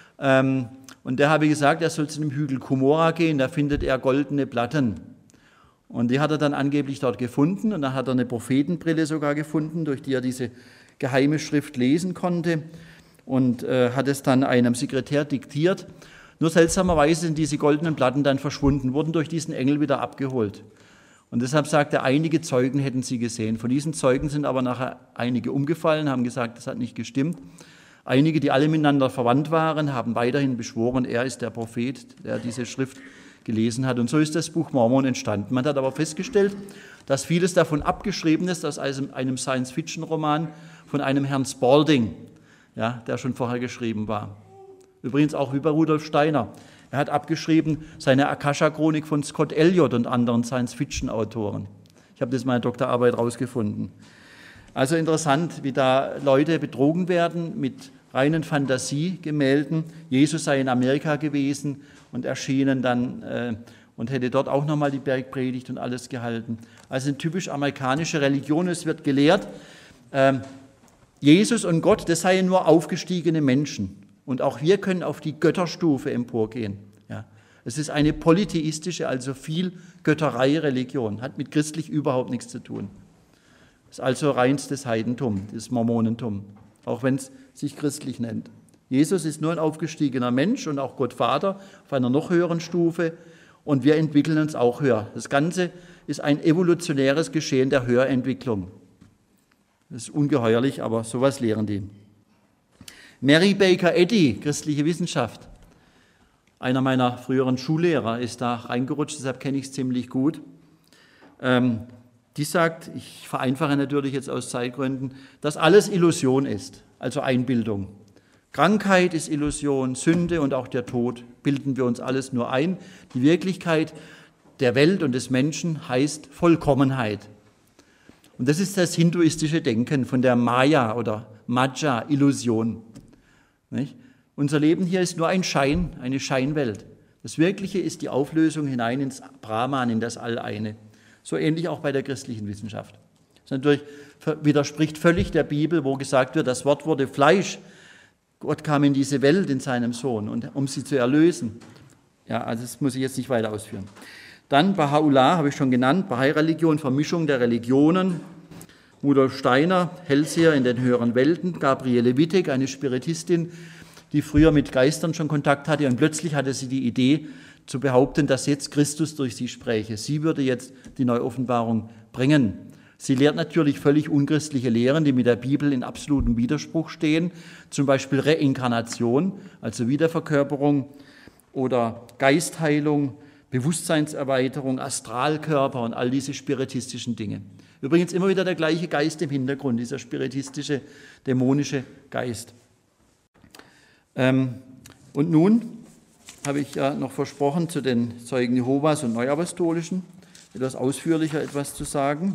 Speaker 1: Und der habe gesagt, er soll zu dem Hügel Gomorra gehen, da findet er goldene Platten. Und die hat er dann angeblich dort gefunden. Und dann hat er eine Prophetenbrille sogar gefunden, durch die er diese geheime Schrift lesen konnte. Und hat es dann einem Sekretär diktiert. Nur seltsamerweise sind diese goldenen Platten dann verschwunden, wurden durch diesen Engel wieder abgeholt. Und deshalb sagt er, einige Zeugen hätten sie gesehen. Von diesen Zeugen sind aber nachher einige umgefallen, haben gesagt, das hat nicht gestimmt. Einige, die alle miteinander verwandt waren, haben weiterhin beschworen, er ist der Prophet, der diese Schrift gelesen hat. Und so ist das Buch Mormon entstanden. Man hat aber festgestellt, dass vieles davon abgeschrieben ist aus einem Science-Fiction-Roman von einem Herrn Spalding, ja, der schon vorher geschrieben war. Übrigens auch wie bei Rudolf Steiner. Er hat abgeschrieben seine Akasha-Chronik von Scott Elliott und anderen Science-Fiction-Autoren. Ich habe das in meiner Doktorarbeit rausgefunden. Also interessant, wie da Leute betrogen werden mit reinen Fantasiegemälden. Jesus sei in Amerika gewesen und erschienen dann und hätte dort auch nochmal die Bergpredigt und alles gehalten. Also eine typisch amerikanische Religion. Es wird gelehrt, Jesus und Gott, das seien nur aufgestiegene Menschen. Und auch wir können auf die Götterstufe emporgehen. Ja. Es ist eine polytheistische, also viel Götterei-Religion, hat mit christlich überhaupt nichts zu tun. Es ist also reinstes Heidentum, das Mormonentum, auch wenn es sich christlich nennt. Jesus ist nur ein aufgestiegener Mensch und auch Gott Vater auf einer noch höheren Stufe und wir entwickeln uns auch höher. Das Ganze ist ein evolutionäres Geschehen der Höherentwicklung. Das ist ungeheuerlich, aber sowas lehren die. Mary Baker Eddy, christliche Wissenschaft. Einer meiner früheren Schullehrer ist da reingerutscht, deshalb kenne ich es ziemlich gut. Die sagt, ich vereinfache natürlich jetzt aus Zeitgründen, dass alles Illusion ist, also Einbildung. Krankheit ist Illusion, Sünde und auch der Tod bilden wir uns alles nur ein. Die Wirklichkeit der Welt und des Menschen heißt Vollkommenheit. Und das ist das hinduistische Denken von der Maya oder Maja-Illusion. Nicht? Unser Leben hier ist nur ein Schein, eine Scheinwelt. Das Wirkliche ist die Auflösung hinein ins Brahman, in das All-Eine. So ähnlich auch bei der christlichen Wissenschaft. Das natürlich widerspricht völlig der Bibel, wo gesagt wird, das Wort wurde Fleisch. Gott kam in diese Welt in seinem Sohn, um sie zu erlösen. Ja, also das muss ich jetzt nicht weiter ausführen. Dann Baha'u'llah, habe ich schon genannt, Bahai-Religion, Vermischung der Religionen. Rudolf Steiner, Hellseher in den höheren Welten, Gabriele Wittek, eine Spiritistin, die früher mit Geistern schon Kontakt hatte und plötzlich hatte sie die Idee zu behaupten, dass jetzt Christus durch sie spräche. Sie würde jetzt die Neuoffenbarung bringen. Sie lehrt natürlich völlig unchristliche Lehren, die mit der Bibel in absolutem Widerspruch stehen, zum Beispiel Reinkarnation, also Wiederverkörperung oder Geistheilung, Bewusstseinserweiterung, Astralkörper und all diese spiritistischen Dinge. Übrigens immer wieder der gleiche Geist im Hintergrund, dieser spiritistische, dämonische Geist. Und nun habe ich ja noch versprochen, zu den Zeugen Jehovas und Neuapostolischen etwas ausführlicher etwas zu sagen.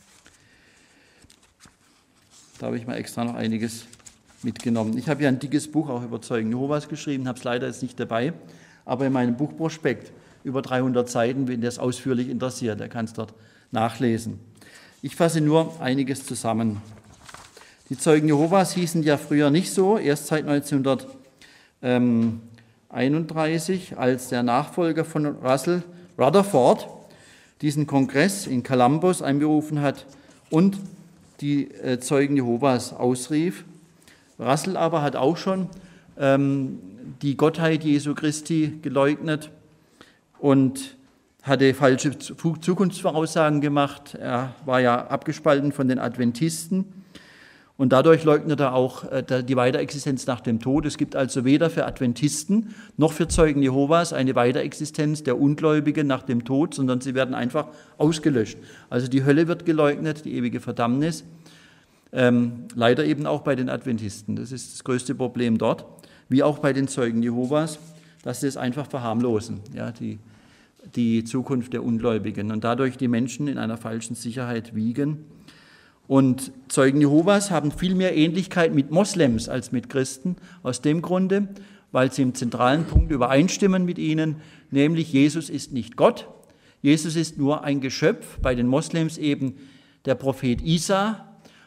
Speaker 1: Da habe ich mal extra noch einiges mitgenommen. Ich habe ja ein dickes Buch auch über Zeugen Jehovas geschrieben, habe es leider jetzt nicht dabei, aber in meinem Buchprospekt über 300 Seiten, wenn das ausführlich interessiert, der kann es dort nachlesen. Ich fasse nur einiges zusammen. Die Zeugen Jehovas hießen ja früher nicht so, erst seit 1931, als der Nachfolger von Russell Rutherford diesen Kongress in Columbus einberufen hat und die Zeugen Jehovas ausrief. Russell aber hat auch schon die Gottheit Jesu Christi geleugnet und hatte falsche Zukunftsvoraussagen gemacht. Er war ja abgespalten von den Adventisten und dadurch leugnet er auch die Weiterexistenz nach dem Tod. Es gibt also weder für Adventisten noch für Zeugen Jehovas eine Weiterexistenz der Ungläubigen nach dem Tod, sondern sie werden einfach ausgelöscht. Also die Hölle wird geleugnet, die ewige Verdammnis. Leider eben auch bei den Adventisten. Das ist das größte Problem dort, wie auch bei den Zeugen Jehovas, dass sie es einfach verharmlosen, ja, die Zukunft der Ungläubigen und dadurch die Menschen in einer falschen Sicherheit wiegen. Und Zeugen Jehovas haben viel mehr Ähnlichkeit mit Moslems als mit Christen, aus dem Grunde, weil sie im zentralen Punkt übereinstimmen mit ihnen, nämlich Jesus ist nicht Gott, Jesus ist nur ein Geschöpf, bei den Moslems eben der Prophet Isa,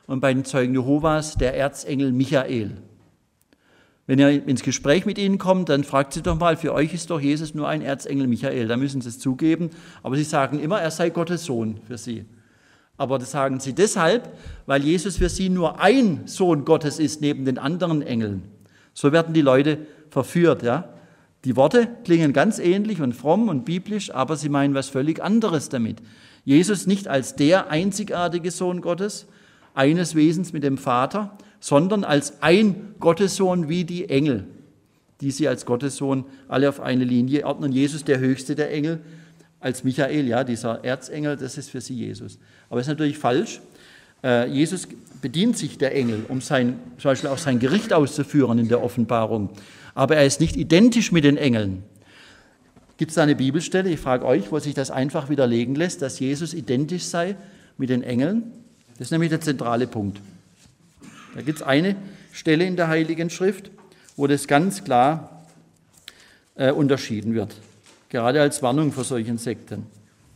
Speaker 1: und bei den Zeugen Jehovas der Erzengel Michael. Wenn ihr ins Gespräch mit ihnen kommt, dann fragt sie doch mal, für euch ist doch Jesus nur ein Erzengel Michael. Da müssen sie es zugeben, aber sie sagen immer, er sei Gottes Sohn für sie. Aber das sagen sie deshalb, weil Jesus für sie nur ein Sohn Gottes ist, neben den anderen Engeln. So werden die Leute verführt. Ja? Die Worte klingen ganz ähnlich und fromm und biblisch, aber sie meinen was völlig anderes damit. Jesus nicht als der einzigartige Sohn Gottes, eines Wesens mit dem Vater, sondern als ein Gottessohn wie die Engel, die sie als Gottessohn alle auf eine Linie ordnen. Jesus, der höchste der Engel, als Michael, ja, dieser Erzengel, das ist für sie Jesus. Aber es ist natürlich falsch. Jesus bedient sich der Engel, um zum Beispiel auch sein Gericht auszuführen in der Offenbarung. Aber er ist nicht identisch mit den Engeln. Gibt es da eine Bibelstelle, ich frage euch, wo sich das einfach widerlegen lässt, dass Jesus identisch sei mit den Engeln? Das ist nämlich der zentrale Punkt. Da gibt es eine Stelle in der Heiligen Schrift, wo das ganz klar unterschieden wird, gerade als Warnung vor solchen Sekten.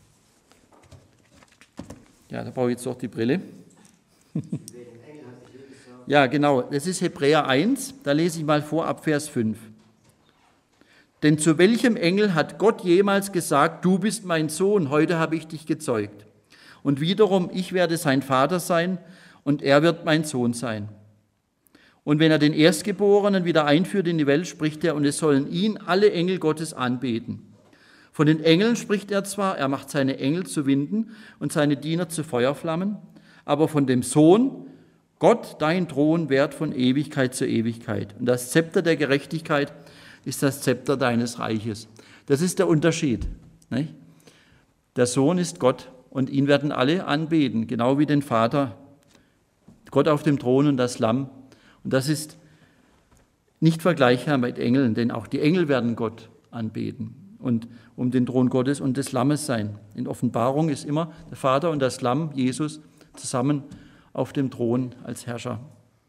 Speaker 1: Ja, da brauche ich jetzt doch die Brille. Ja, genau, das ist Hebräer 1, da lese ich mal vor ab Vers 5. Denn zu welchem Engel hat Gott jemals gesagt, du bist mein Sohn, heute habe ich dich gezeugt? Und wiederum, ich werde sein Vater sein und er wird mein Sohn sein. Und wenn er den Erstgeborenen wieder einführt in die Welt, spricht er, und es sollen ihn alle Engel Gottes anbeten. Von den Engeln spricht er zwar, er macht seine Engel zu Winden und seine Diener zu Feuerflammen, aber von dem Sohn, Gott, dein Thron währt von Ewigkeit zu Ewigkeit. Und das Zepter der Gerechtigkeit ist das Zepter deines Reiches. Das ist der Unterschied. Nicht? Der Sohn ist Gott und ihn werden alle anbeten, genau wie den Vater. Gott auf dem Thron und das Lamm. Und das ist nicht vergleichbar mit Engeln, denn auch die Engel werden Gott anbeten und um den Thron Gottes und des Lammes sein. In Offenbarung ist immer der Vater und das Lamm, Jesus, zusammen auf dem Thron als Herrscher.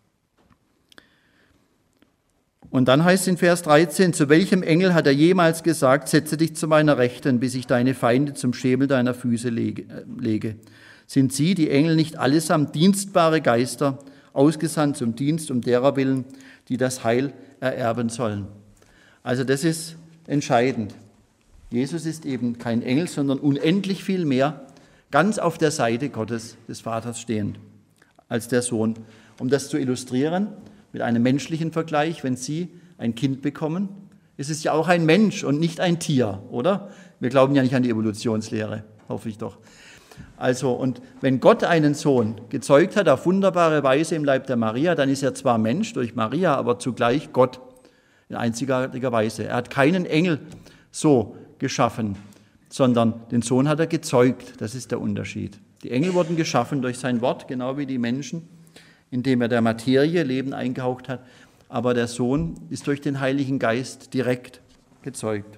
Speaker 1: Und dann heißt es in Vers 13, zu welchem Engel hat er jemals gesagt, setze dich zu meiner Rechten, bis ich deine Feinde zum Schemel deiner Füße lege? Sind sie, die Engel, nicht allesamt dienstbare Geister, ausgesandt zum Dienst um derer willen, die das Heil ererben sollen? Also das ist entscheidend. Jesus ist eben kein Engel, sondern unendlich viel mehr, ganz auf der Seite Gottes, des Vaters stehend, als der Sohn. Um das zu illustrieren, mit einem menschlichen Vergleich, wenn Sie ein Kind bekommen, ist es ja auch ein Mensch und nicht ein Tier, oder? Wir glauben ja nicht an die Evolutionslehre, hoffe ich doch. Also, und wenn Gott einen Sohn gezeugt hat, auf wunderbare Weise im Leib der Maria, dann ist er zwar Mensch durch Maria, aber zugleich Gott in einzigartiger Weise. Er hat keinen Engel so geschaffen, sondern den Sohn hat er gezeugt. Das ist der Unterschied. Die Engel wurden geschaffen durch sein Wort, genau wie die Menschen, indem er der Materie Leben eingehaucht hat. Aber der Sohn ist durch den Heiligen Geist direkt gezeugt.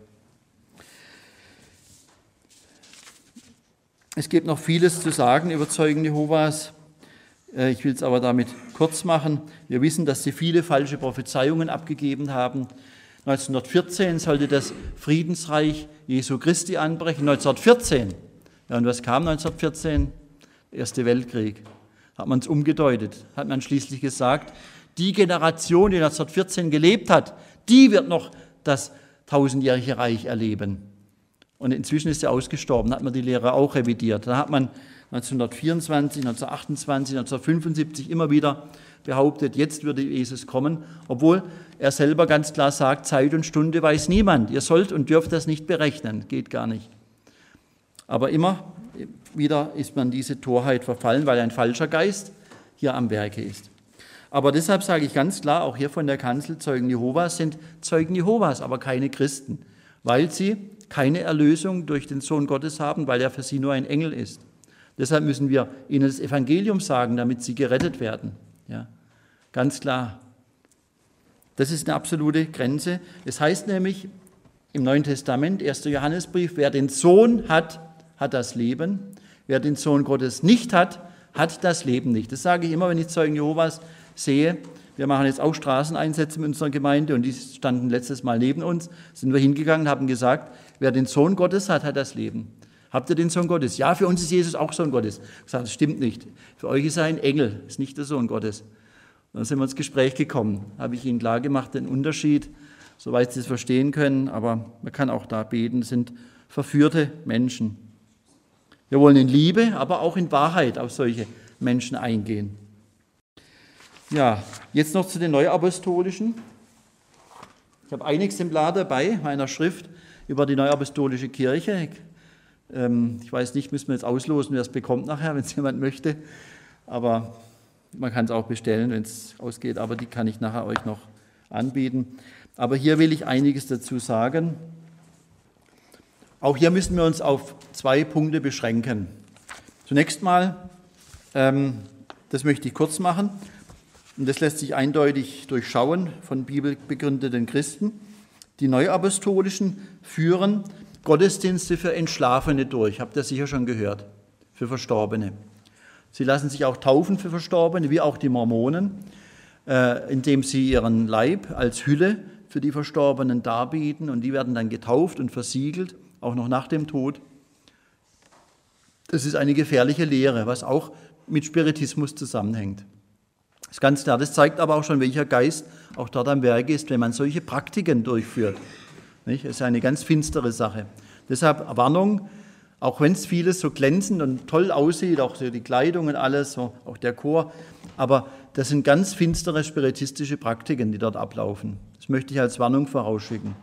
Speaker 1: Es gibt noch vieles zu sagen über Zeugen Jehovas. Ich will es aber damit kurz machen. Wir wissen, dass sie viele falsche Prophezeiungen abgegeben haben. 1914 sollte das Friedensreich Jesu Christi anbrechen. 1914. Ja, und was kam 1914? Der Erste Weltkrieg. Hat man es umgedeutet. Hat man schließlich gesagt, die Generation, die 1914 gelebt hat, die wird noch das tausendjährige Reich erleben. Und inzwischen ist er ausgestorben, hat man die Lehre auch revidiert. Da hat man 1924, 1928, 1975 immer wieder behauptet, jetzt würde Jesus kommen, obwohl er selber ganz klar sagt, Zeit und Stunde weiß niemand. Ihr sollt und dürft das nicht berechnen, geht gar nicht. Aber immer wieder ist man diese Torheit verfallen, weil ein falscher Geist hier am Werke ist. Aber deshalb sage ich ganz klar, auch hier von der Kanzel, Zeugen Jehovas sind Zeugen Jehovas, aber keine Christen, weil sie keine Erlösung durch den Sohn Gottes haben, weil er für sie nur ein Engel ist. Deshalb müssen wir ihnen das Evangelium sagen, damit sie gerettet werden. Ja, ganz klar. Das ist eine absolute Grenze. Es heißt nämlich im Neuen Testament, 1. Johannesbrief, wer den Sohn hat, hat das Leben. Wer den Sohn Gottes nicht hat, hat das Leben nicht. Das sage ich immer, wenn ich Zeugen Jehovas sehe. Wir machen jetzt auch Straßeneinsätze in unserer Gemeinde und die standen letztes Mal neben uns. Sind wir hingegangen und haben gesagt, wer den Sohn Gottes hat, hat das Leben. Habt ihr den Sohn Gottes? Ja, für uns ist Jesus auch Sohn Gottes. Ich sage, das stimmt nicht. Für euch ist er ein Engel, ist nicht der Sohn Gottes. Und dann sind wir ins Gespräch gekommen. Habe ich ihnen klar gemacht, den Unterschied, soweit sie es verstehen können. Aber man kann auch da beten, das sind verführte Menschen. Wir wollen in Liebe, aber auch in Wahrheit auf solche Menschen eingehen. Ja, jetzt noch zu den Neuapostolischen. Ich habe ein Exemplar dabei, meiner Schrift über die Neuapostolische Kirche. Ich weiß nicht, müssen wir jetzt auslosen, wer es bekommt nachher, wenn es jemand möchte. Aber man kann es auch bestellen, wenn es ausgeht, aber die kann ich nachher euch noch anbieten. Aber hier will ich einiges dazu sagen. Auch hier müssen wir uns auf 2 Punkte beschränken. Zunächst mal, das möchte ich kurz machen, und das lässt sich eindeutig durchschauen von bibelbegründeten Christen. Die Neuapostolischen führen Gottesdienste für Entschlafene durch, habt ihr sicher schon gehört, für Verstorbene. Sie lassen sich auch taufen für Verstorbene, wie auch die Mormonen, indem sie ihren Leib als Hülle für die Verstorbenen darbieten, und die werden dann getauft und versiegelt, auch noch nach dem Tod. Das ist eine gefährliche Lehre, was auch mit Spiritismus zusammenhängt. Das ist ganz klar, das zeigt aber auch schon, welcher Geist auch dort am Werk ist, wenn man solche Praktiken durchführt. Das ist eine ganz finstere Sache. Deshalb Warnung, auch wenn es vieles so glänzend und toll aussieht, auch so die Kleidung und alles, so auch der Chor, aber das sind ganz finstere spiritistische Praktiken, die dort ablaufen. Das möchte ich als Warnung vorausschicken.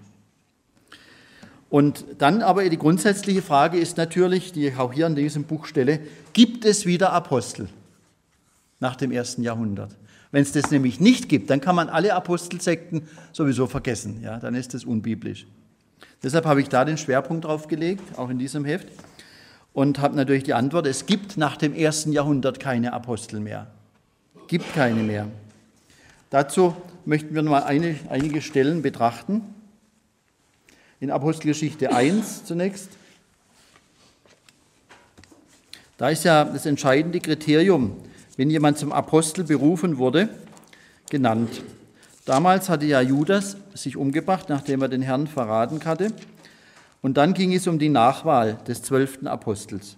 Speaker 1: Und dann aber die grundsätzliche Frage ist natürlich, die ich auch hier in diesem Buch stelle, gibt es wieder Apostel nach dem 1. Jahrhundert? Wenn es das nämlich nicht gibt, dann kann man alle Apostelsekten sowieso vergessen. Ja, dann ist das unbiblisch. Deshalb habe ich da den Schwerpunkt drauf gelegt, auch in diesem Heft, und habe natürlich die Antwort, es gibt nach dem 1. Jahrhundert keine Apostel mehr. Gibt keine mehr. Dazu möchten wir noch einige Stellen betrachten. In Apostelgeschichte 1 zunächst. Da ist ja das entscheidende Kriterium, wenn jemand zum Apostel berufen wurde, genannt. Damals hatte ja Judas sich umgebracht, nachdem er den Herrn verraten hatte. Und dann ging es um die Nachwahl des 12. Apostels.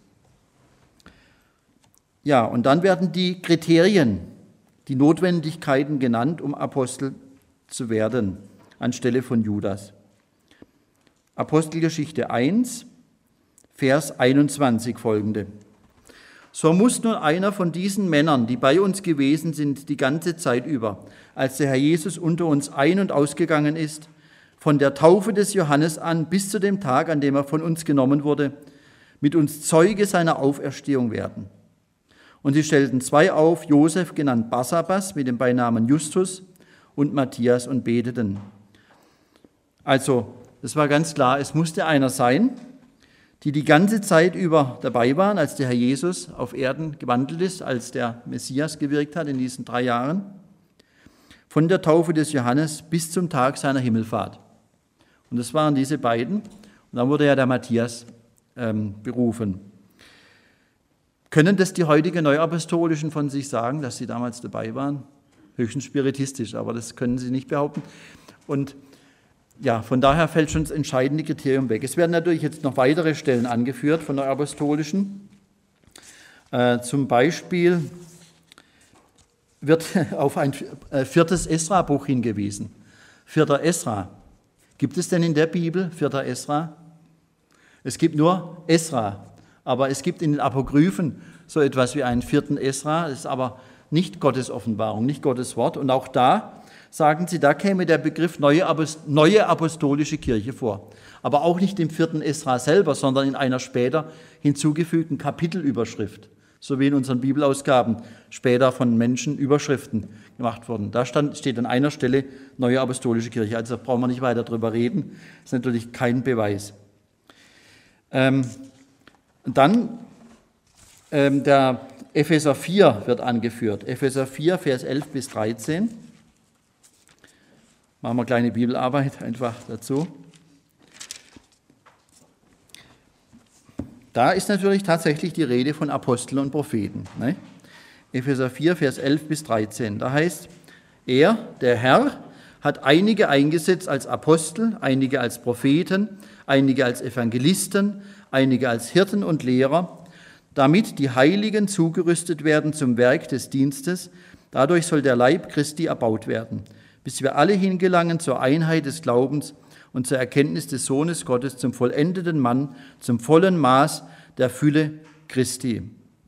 Speaker 1: Ja, und dann werden die Kriterien, die Notwendigkeiten genannt, um Apostel zu werden, anstelle von Judas. Apostelgeschichte 1, Vers 21 folgende. So muss nun einer von diesen Männern, die bei uns gewesen sind, die ganze Zeit über, als der Herr Jesus unter uns ein- und ausgegangen ist, von der Taufe des Johannes an bis zu dem Tag, an dem er von uns genommen wurde, mit uns Zeuge seiner Auferstehung werden. Und sie stellten 2 auf, Josef, genannt Barsabas, mit dem Beinamen Justus, und Matthias, und beteten. Also, das war ganz klar, es musste einer sein, die ganze Zeit über dabei waren, als der Herr Jesus auf Erden gewandelt ist, als der Messias gewirkt hat in diesen 3 Jahren, von der Taufe des Johannes bis zum Tag seiner Himmelfahrt. Und das waren diese beiden. Und dann wurde ja der Matthias berufen. Können das die heutigen Neuapostolischen von sich sagen, dass sie damals dabei waren? Höchstens spiritistisch, aber das können sie nicht behaupten. Und ja, von daher fällt schon das entscheidende Kriterium weg. Es werden natürlich jetzt noch weitere Stellen angeführt von der Apostolischen. Zum Beispiel wird auf ein 4. Esra-Buch hingewiesen. 4. Esra. Gibt es denn in der Bibel 4. Esra? Es gibt nur Esra, aber es gibt in den Apokryphen so etwas wie einen 4. Esra. Das ist aber nicht Gottes Offenbarung, nicht Gottes Wort. Und auch da sagen sie, da käme der Begriff neue apostolische Kirche vor. Aber auch nicht im 4. Esra selber, sondern in einer später hinzugefügten Kapitelüberschrift, so wie in unseren Bibelausgaben später von Menschen Überschriften gemacht wurden. Da steht an einer Stelle neue apostolische Kirche. Also da brauchen wir nicht weiter drüber reden. Das ist natürlich kein Beweis. Dann der Epheser 4 wird angeführt. Epheser 4, Vers 11 bis 13. Machen wir eine kleine Bibelarbeit einfach dazu. Da ist natürlich tatsächlich die Rede von Aposteln und Propheten. Ne? Epheser 4, Vers 11 bis 13. Da heißt, er, der Herr, hat einige eingesetzt als Apostel, einige als Propheten, einige als Evangelisten, einige als Hirten und Lehrer, damit die Heiligen zugerüstet werden zum Werk des Dienstes. Dadurch soll der Leib Christi erbaut werden, bis wir alle hingelangen zur Einheit des Glaubens und zur Erkenntnis des Sohnes Gottes, zum vollendeten Mann, zum vollen Maß der Fülle Christi.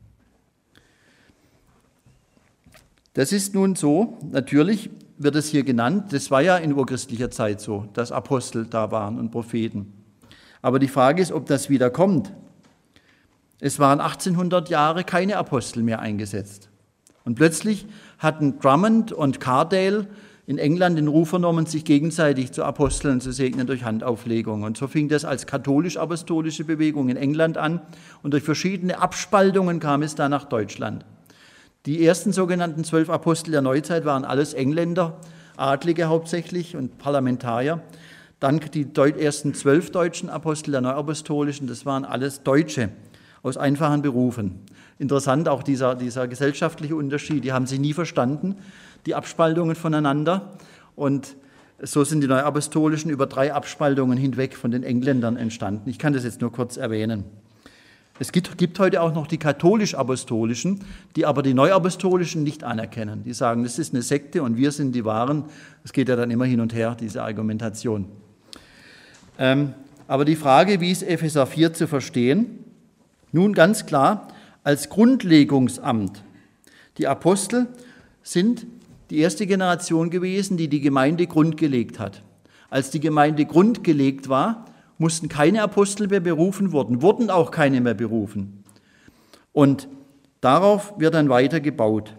Speaker 1: Das ist nun so, natürlich wird es hier genannt, das war ja in urchristlicher Zeit so, dass Apostel da waren und Propheten. Aber die Frage ist, ob das wieder kommt. Es waren 1800 Jahre keine Apostel mehr eingesetzt. Und plötzlich hatten Drummond und Cardale in England den Ruf vernommen, sich gegenseitig zu Aposteln zu segnen durch Handauflegung. Und so fing das als katholisch-apostolische Bewegung in England an. Und durch verschiedene Abspaltungen kam es dann nach Deutschland. Die ersten sogenannten 12 Apostel der Neuzeit waren alles Engländer, Adlige hauptsächlich und Parlamentarier. Dann die ersten 12 deutschen Apostel der Neuapostolischen, das waren alles Deutsche aus einfachen Berufen. Interessant auch dieser gesellschaftliche Unterschied, die haben sich nie verstanden, die Abspaltungen voneinander. Und so sind die Neuapostolischen über 3 Abspaltungen hinweg von den Engländern entstanden. Ich kann das jetzt nur kurz erwähnen. Es gibt heute auch noch die katholisch-apostolischen, die aber die neuapostolischen nicht anerkennen. Die sagen, das ist eine Sekte und wir sind die Wahren. Es geht ja dann immer hin und her, diese Argumentation. Aber die Frage, wie ist Epheser 4 zu verstehen? Nun ganz klar, als Grundlegungsamt. Die Apostel sind die erste Generation gewesen, die die Gemeinde grundgelegt hat. Als die Gemeinde grundgelegt war, mussten keine Apostel mehr berufen werden, wurden auch keine mehr berufen. Und darauf wird dann weiter gebaut.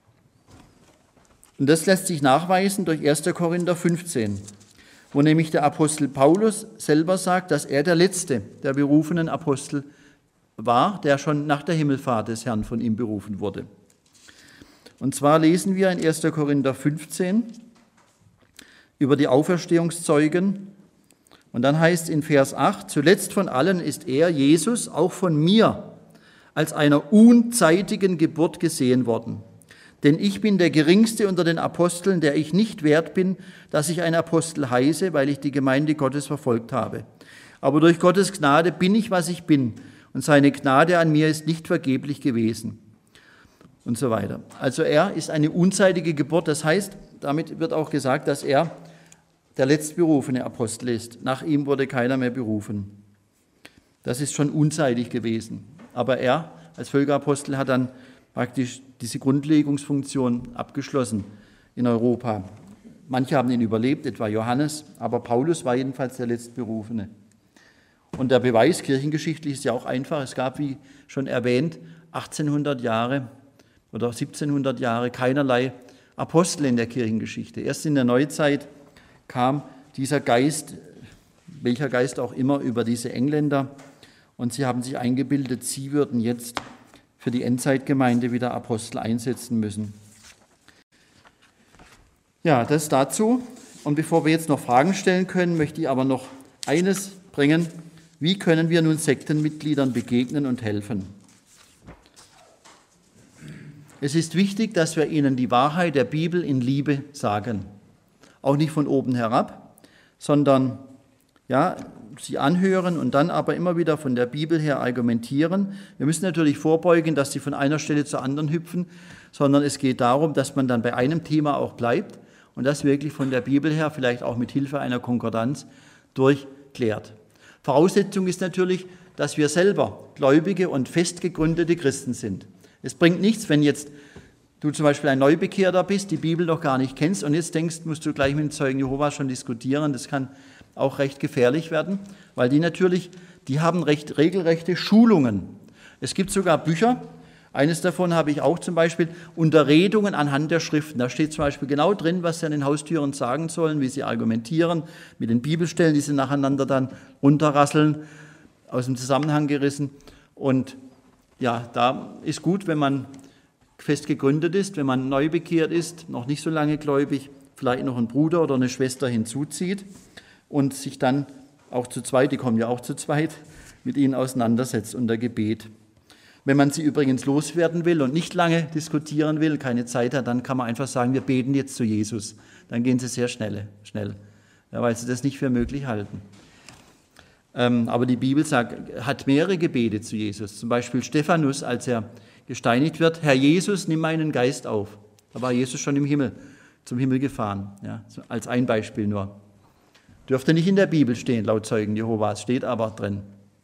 Speaker 1: Und das lässt sich nachweisen durch 1. Korinther 15, wo nämlich der Apostel Paulus selber sagt, dass er der letzte der berufenen Apostel war, der schon nach der Himmelfahrt des Herrn von ihm berufen wurde. Und zwar lesen wir in 1. Korinther 15 über die Auferstehungszeugen. Und dann heißt es in Vers 8, zuletzt von allen ist er, Jesus, auch von mir, als einer unzeitigen Geburt gesehen worden. Denn ich bin der Geringste unter den Aposteln, der ich nicht wert bin, dass ich ein Apostel heiße, weil ich die Gemeinde Gottes verfolgt habe. Aber durch Gottes Gnade bin ich, was ich bin, und seine Gnade an mir ist nicht vergeblich gewesen. Und so weiter. Also er ist eine unzeitige Geburt, das heißt, damit wird auch gesagt, dass er der letztberufene Apostel ist. Nach ihm wurde keiner mehr berufen. Das ist schon unzeitig gewesen. Aber er als Völkerapostel hat dann praktisch diese Grundlegungsfunktion abgeschlossen in Europa. Manche haben ihn überlebt, etwa Johannes, aber Paulus war jedenfalls der letztberufene. Und der Beweis kirchengeschichtlich ist ja auch einfach. Es gab, wie schon erwähnt, 1800 Jahre oder 1700 Jahre keinerlei Apostel in der Kirchengeschichte. Erst in der Neuzeit kam dieser Geist, welcher Geist auch immer, über diese Engländer und sie haben sich eingebildet, sie würden jetzt für die Endzeitgemeinde wieder Apostel einsetzen müssen. Ja, das dazu. Und bevor wir jetzt noch Fragen stellen können, möchte ich aber noch eines bringen. Wie können wir nun Sektenmitgliedern begegnen und helfen? Es ist wichtig, dass wir ihnen die Wahrheit der Bibel in Liebe sagen. Auch nicht von oben herab, sondern ja, sie anhören und dann aber immer wieder von der Bibel her argumentieren. Wir müssen natürlich vorbeugen, dass sie von einer Stelle zur anderen hüpfen, sondern es geht darum, dass man dann bei einem Thema auch bleibt und das wirklich von der Bibel her, vielleicht auch mit Hilfe einer Konkordanz, durchklärt. Voraussetzung ist natürlich, dass wir selber gläubige und fest gegründete Christen sind. Es bringt nichts, wenn jetzt du zum Beispiel ein Neubekehrter bist, die Bibel noch gar nicht kennst und jetzt denkst, musst du gleich mit den Zeugen Jehovas schon diskutieren. Das kann auch recht gefährlich werden, weil die haben regelrechte Schulungen. Es gibt sogar Bücher, eines davon habe ich auch zum Beispiel, Unterredungen anhand der Schriften. Da steht zum Beispiel genau drin, was sie an den Haustüren sagen sollen, wie sie argumentieren, mit den Bibelstellen, die sie nacheinander dann runterrasseln, aus dem Zusammenhang gerissen. Und ja, da ist gut, wenn man fest gegründet ist, wenn man neu bekehrt ist, noch nicht so lange gläubig, vielleicht noch einen Bruder oder eine Schwester hinzuzieht und sich dann auch zu zweit, die kommen ja auch zu zweit, mit ihnen auseinandersetzt unter Gebet. Wenn man sie übrigens loswerden will und nicht lange diskutieren will, keine Zeit hat, dann kann man einfach sagen, wir beten jetzt zu Jesus. Dann gehen sie sehr schnell, ja, weil sie das nicht für möglich halten. Aber die Bibel hat mehrere Gebete zu Jesus. Zum Beispiel Stephanus, als er gesteinigt wird: Herr Jesus, nimm meinen Geist auf. Da war Jesus schon zum Himmel gefahren. Ja, so als ein Beispiel nur. Dürfte nicht in der Bibel stehen, laut Zeugen Jehovas, steht aber drin.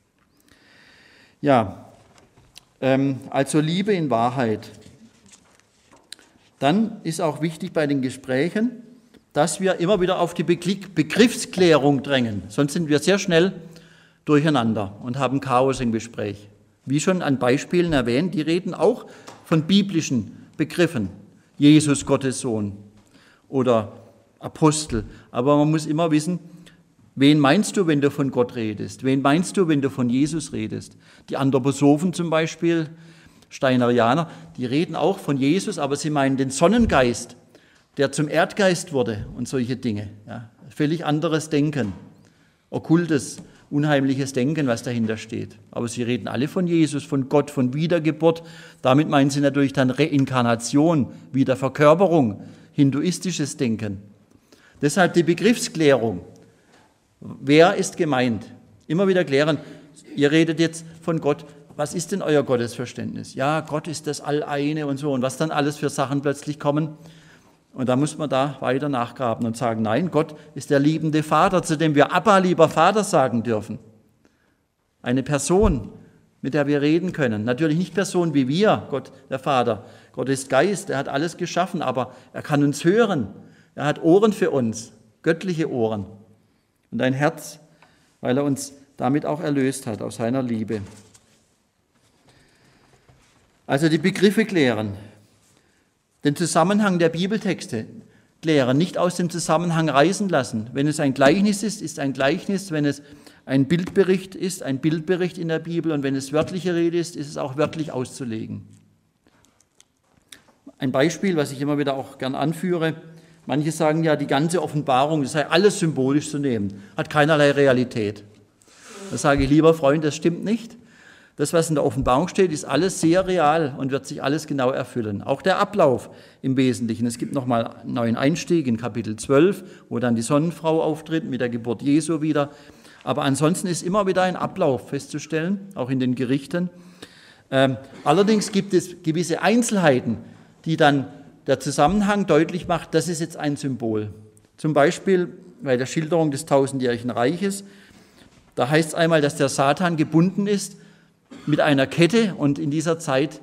Speaker 1: Ja, also Liebe in Wahrheit. Dann ist auch wichtig bei den Gesprächen, dass wir immer wieder auf die Begriffsklärung drängen. Sonst sind wir sehr schnell durcheinander und haben Chaos im Gespräch. Wie schon an Beispielen erwähnt, die reden auch von biblischen Begriffen. Jesus, Gottes Sohn oder Apostel. Aber man muss immer wissen, wen meinst du, wenn du von Gott redest? Wen meinst du, wenn du von Jesus redest? Die Anthroposophen zum Beispiel, Steinerianer, die reden auch von Jesus, aber sie meinen den Sonnengeist, der zum Erdgeist wurde und solche Dinge. Ja, völlig anderes Denken, okkultes, unheimliches Denken, was dahinter steht. Aber sie reden alle von Jesus, von Gott, von Wiedergeburt. Damit meinen sie natürlich dann Reinkarnation, Wiederverkörperung, hinduistisches Denken. Deshalb die Begriffsklärung. Wer ist gemeint? Immer wieder klären, ihr redet jetzt von Gott, was ist denn euer Gottesverständnis? Ja, Gott ist das Alleine und so, und was dann alles für Sachen plötzlich kommen. Und da muss man da weiter nachgraben und sagen, nein, Gott ist der liebende Vater, zu dem wir Abba, lieber Vater, sagen dürfen. Eine Person, mit der wir reden können. Natürlich nicht Person wie wir, Gott, der Vater. Gott ist Geist, er hat alles geschaffen, aber er kann uns hören. Er hat Ohren für uns, göttliche Ohren. Und ein Herz, weil er uns damit auch erlöst hat, aus seiner Liebe. Also die Begriffe klären, den Zusammenhang der Bibeltexte klären, nicht aus dem Zusammenhang reißen lassen. Wenn es ein Gleichnis ist, ist ein Gleichnis. Wenn es ein Bildbericht ist, ein Bildbericht in der Bibel. Und wenn es wörtliche Rede ist, ist es auch wörtlich auszulegen. Ein Beispiel, was ich immer wieder auch gern anführe: Manche sagen ja, die ganze Offenbarung, das sei alles symbolisch zu nehmen, hat keinerlei Realität. Da sage ich, lieber Freund, das stimmt nicht. Das, was in der Offenbarung steht, ist alles sehr real und wird sich alles genau erfüllen. Auch der Ablauf im Wesentlichen. Es gibt nochmal einen neuen Einstieg in Kapitel 12, wo dann die Sonnenfrau auftritt mit der Geburt Jesu wieder. Aber ansonsten ist immer wieder ein Ablauf festzustellen, auch in den Gerichten. Allerdings gibt es gewisse Einzelheiten, die dann der Zusammenhang deutlich macht, das ist jetzt ein Symbol. Zum Beispiel bei der Schilderung des tausendjährigen Reiches, da heißt es einmal, dass der Satan gebunden ist mit einer Kette und in dieser Zeit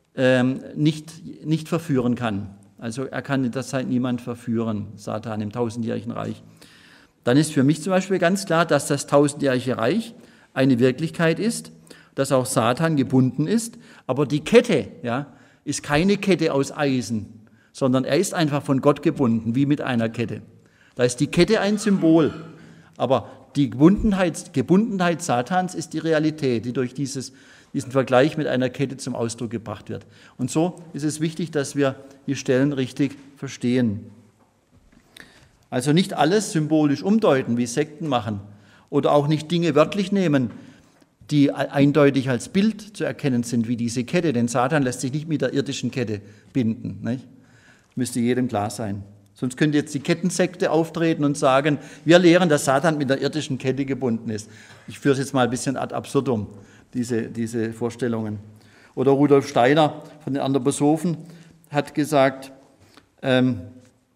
Speaker 1: nicht verführen kann. Also er kann in der Zeit niemand verführen, Satan im tausendjährigen Reich. Dann ist für mich zum Beispiel ganz klar, dass das tausendjährige Reich eine Wirklichkeit ist, dass auch Satan gebunden ist, aber die Kette, ja, ist keine Kette aus Eisen, sondern er ist einfach von Gott gebunden, wie mit einer Kette. Da ist die Kette ein Symbol, aber die Gebundenheit Satans ist die Realität, die durch diesen Vergleich mit einer Kette zum Ausdruck gebracht wird. Und so ist es wichtig, dass wir die Stellen richtig verstehen. Also nicht alles symbolisch umdeuten, wie Sekten machen, oder auch nicht Dinge wörtlich nehmen, die eindeutig als Bild zu erkennen sind, wie diese Kette. Denn Satan lässt sich nicht mit der irdischen Kette binden. Nicht? Müsste jedem klar sein. Sonst könnte jetzt die Kettensekte auftreten und sagen, wir lehren, dass Satan mit der irdischen Kette gebunden ist. Ich führe es jetzt mal ein bisschen ad absurdum, diese Vorstellungen. Oder Rudolf Steiner von den Anthroposophen hat gesagt, von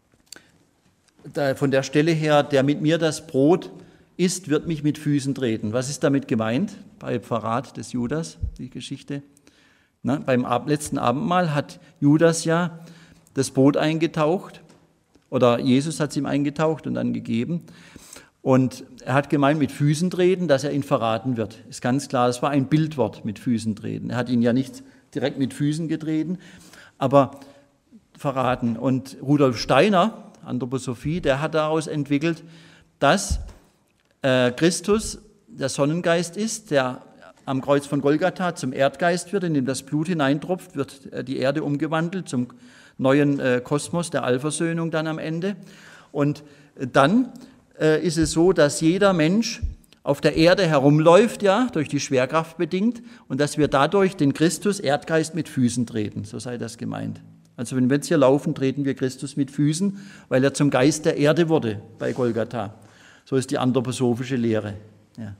Speaker 1: der Stelle her, der mit mir das Brot isst, wird mich mit Füßen treten. Was ist damit gemeint? Bei Verrat des Judas, die Geschichte. Beim letzten Abendmahl hat Judas ja das Brot eingetaucht, oder Jesus hat es ihm eingetaucht und dann gegeben. Und er hat gemeint, mit Füßen treten, dass er ihn verraten wird. Ist ganz klar, das war ein Bildwort, mit Füßen treten. Er hat ihn ja nicht direkt mit Füßen getreten, aber verraten. Und Rudolf Steiner, Anthroposophie, der hat daraus entwickelt, dass Christus der Sonnengeist ist, der am Kreuz von Golgatha zum Erdgeist wird, in dem das Blut hineintropft, wird die Erde umgewandelt zum neuen Kosmos der Allversöhnung dann am Ende. Und dann ist es so, dass jeder Mensch auf der Erde herumläuft, ja, durch die Schwerkraft bedingt, und dass wir dadurch den Christus Erdgeist mit Füßen treten, so sei das gemeint. Also wenn wir jetzt hier laufen, treten wir Christus mit Füßen, weil er zum Geist der Erde wurde bei Golgatha. So ist die anthroposophische Lehre. Ja.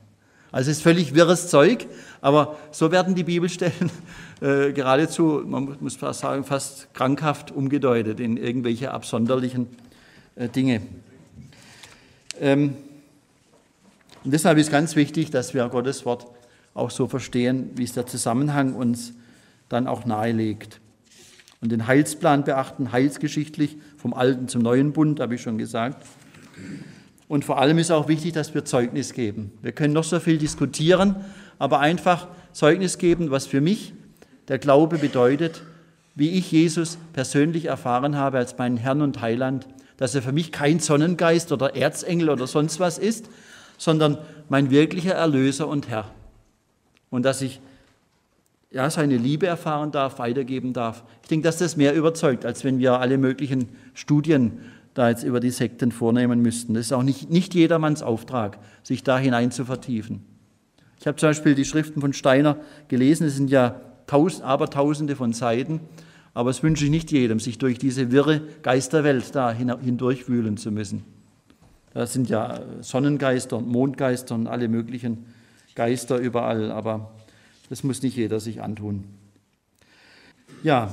Speaker 1: Also es ist völlig wirres Zeug, aber so werden die Bibelstellen geradezu, man muss fast sagen, fast krankhaft umgedeutet in irgendwelche absonderlichen Dinge. Und deshalb ist ganz wichtig, dass wir Gottes Wort auch so verstehen, wie es der Zusammenhang uns dann auch nahelegt. Und den Heilsplan beachten, heilsgeschichtlich, vom Alten zum Neuen Bund, habe ich schon gesagt. Und vor allem ist auch wichtig, dass wir Zeugnis geben. Wir können noch so viel diskutieren, aber einfach Zeugnis geben, was für mich der Glaube bedeutet, wie ich Jesus persönlich erfahren habe als meinen Herrn und Heiland, dass er für mich kein Sonnengeist oder Erzengel oder sonst was ist, sondern mein wirklicher Erlöser und Herr. Und dass ich seine Liebe erfahren darf, weitergeben darf. Ich denke, dass das mehr überzeugt, als wenn wir alle möglichen Studien da jetzt über die Sekten vornehmen müssten. Das ist auch nicht jedermanns Auftrag, sich da hinein zu vertiefen. Ich habe zum Beispiel die Schriften von Steiner gelesen, es sind ja Abertausende von Seiten, aber es wünsche ich nicht jedem, sich durch diese wirre Geisterwelt da hindurchwühlen zu müssen. Da sind ja Sonnengeister und Mondgeister und alle möglichen Geister überall, aber das muss nicht jeder sich antun. Ja,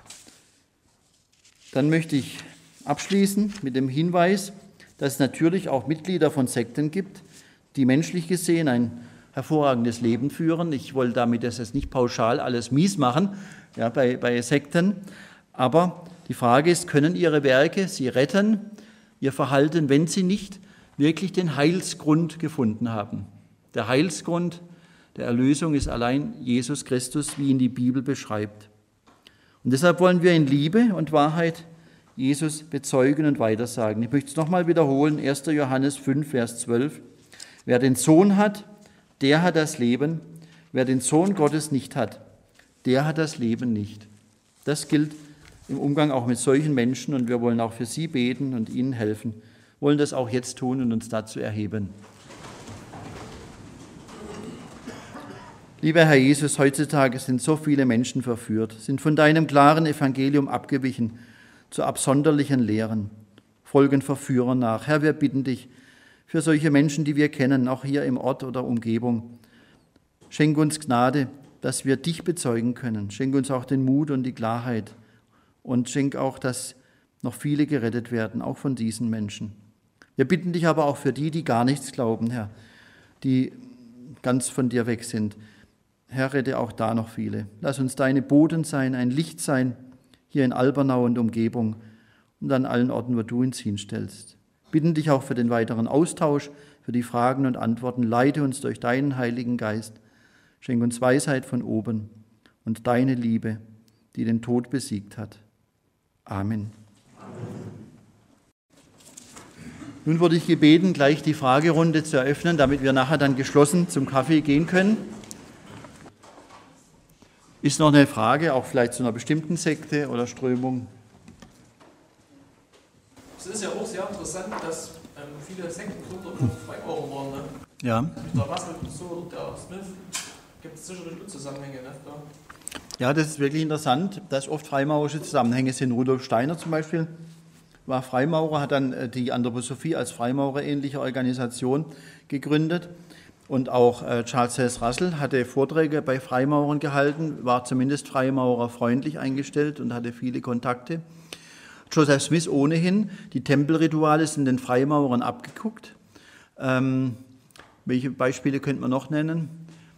Speaker 1: dann möchte ich abschließen mit dem Hinweis, dass es natürlich auch Mitglieder von Sekten gibt, die menschlich gesehen ein hervorragendes Leben führen. Ich wollte damit das jetzt nicht pauschal alles mies machen, ja, bei Sekten, aber die Frage ist, können ihre Werke sie retten, ihr Verhalten, wenn sie nicht wirklich den Heilsgrund gefunden haben? Der Heilsgrund der Erlösung ist allein Jesus Christus, wie ihn die Bibel beschreibt. Und deshalb wollen wir in Liebe und Wahrheit Jesus bezeugen und weitersagen. Ich möchte es nochmal wiederholen, 1. Johannes 5, Vers 12. Wer den Sohn hat, der hat das Leben. Wer den Sohn Gottes nicht hat, der hat das Leben nicht. Das gilt im Umgang auch mit solchen Menschen und wir wollen auch für sie beten und ihnen helfen. Wir wollen das auch jetzt tun und uns dazu erheben. Lieber Herr Jesus, heutzutage sind so viele Menschen verführt, sind von deinem klaren Evangelium abgewichen zu absonderlichen Lehren, folgen Verführern nach. Herr, wir bitten dich für solche Menschen, die wir kennen, auch hier im Ort oder Umgebung. Schenk uns Gnade, dass wir dich bezeugen können. Schenk uns auch den Mut und die Klarheit und schenk auch, dass noch viele gerettet werden, auch von diesen Menschen. Wir bitten dich aber auch für die gar nichts glauben, Herr, die ganz von dir weg sind. Herr, rette auch da noch viele. Lass uns deine Boten sein, ein Licht sein, hier in Albernau und Umgebung und an allen Orten, wo du uns hinstellst. Bitten dich auch für den weiteren Austausch, für die Fragen und Antworten. Leite uns durch deinen Heiligen Geist. Schenk uns Weisheit von oben und deine Liebe, die den Tod besiegt hat. Amen. Nun wurde ich gebeten, gleich die Fragerunde zu eröffnen, damit wir nachher dann geschlossen zum Kaffee gehen können. Ist noch eine Frage, auch vielleicht zu einer bestimmten Sekte oder Strömung?
Speaker 2: Es ist ja auch sehr interessant, dass viele Sektengründer Freimaurer waren. Ne?
Speaker 1: Ja.
Speaker 2: Der Russell, so, der Smith, gibt es sicherlich Zusammenhänge. Ne?
Speaker 1: Ja, das ist wirklich interessant, dass oft freimaurerische Zusammenhänge sind. Rudolf Steiner zum Beispiel war Freimaurer, hat dann die Anthroposophie als Freimaurer-ähnliche Organisation gegründet. Und auch Charles Taze Russell hatte Vorträge bei Freimaurern gehalten, war zumindest freimaurerfreundlich eingestellt und hatte viele Kontakte. Joseph Smith ohnehin, die Tempelrituale sind den Freimaurern abgeguckt. Welche Beispiele könnte man noch nennen?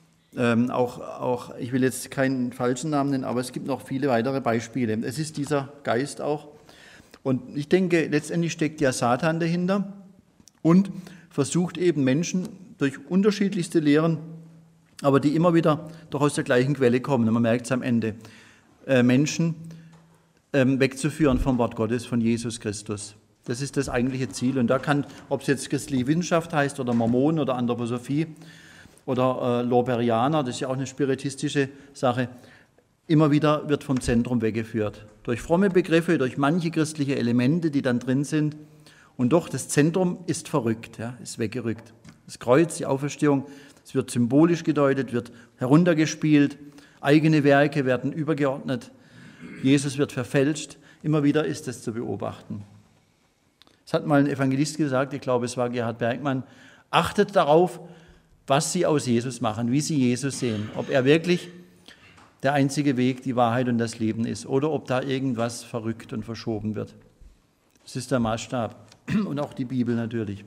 Speaker 1: Ich will jetzt keinen falschen Namen nennen, aber es gibt noch viele weitere Beispiele. Es ist dieser Geist auch. Und ich denke, letztendlich steckt ja Satan dahinter und versucht eben Menschen durch unterschiedlichste Lehren, aber die immer wieder doch aus der gleichen Quelle kommen. Und man merkt es am Ende, Menschen wegzuführen vom Wort Gottes, von Jesus Christus. Das ist das eigentliche Ziel. Und da kann, ob es jetzt christliche Wissenschaft heißt oder Mormonen oder Anthroposophie oder Lorbeerianer, das ist ja auch eine spiritistische Sache, immer wieder wird vom Zentrum weggeführt. Durch fromme Begriffe, durch manche christliche Elemente, die dann drin sind. Und doch, das Zentrum ist verrückt, ja, ist weggerückt. Das Kreuz, die Auferstehung, es wird symbolisch gedeutet, wird heruntergespielt, eigene Werke werden übergeordnet, Jesus wird verfälscht. Immer wieder ist es zu beobachten. Es hat mal ein Evangelist gesagt, ich glaube, es war Gerhard Bergmann, achtet darauf, was sie aus Jesus machen, wie sie Jesus sehen. Ob er wirklich der einzige Weg, die Wahrheit und das Leben ist oder ob da irgendwas verrückt und verschoben wird. Das ist der Maßstab und auch die Bibel natürlich.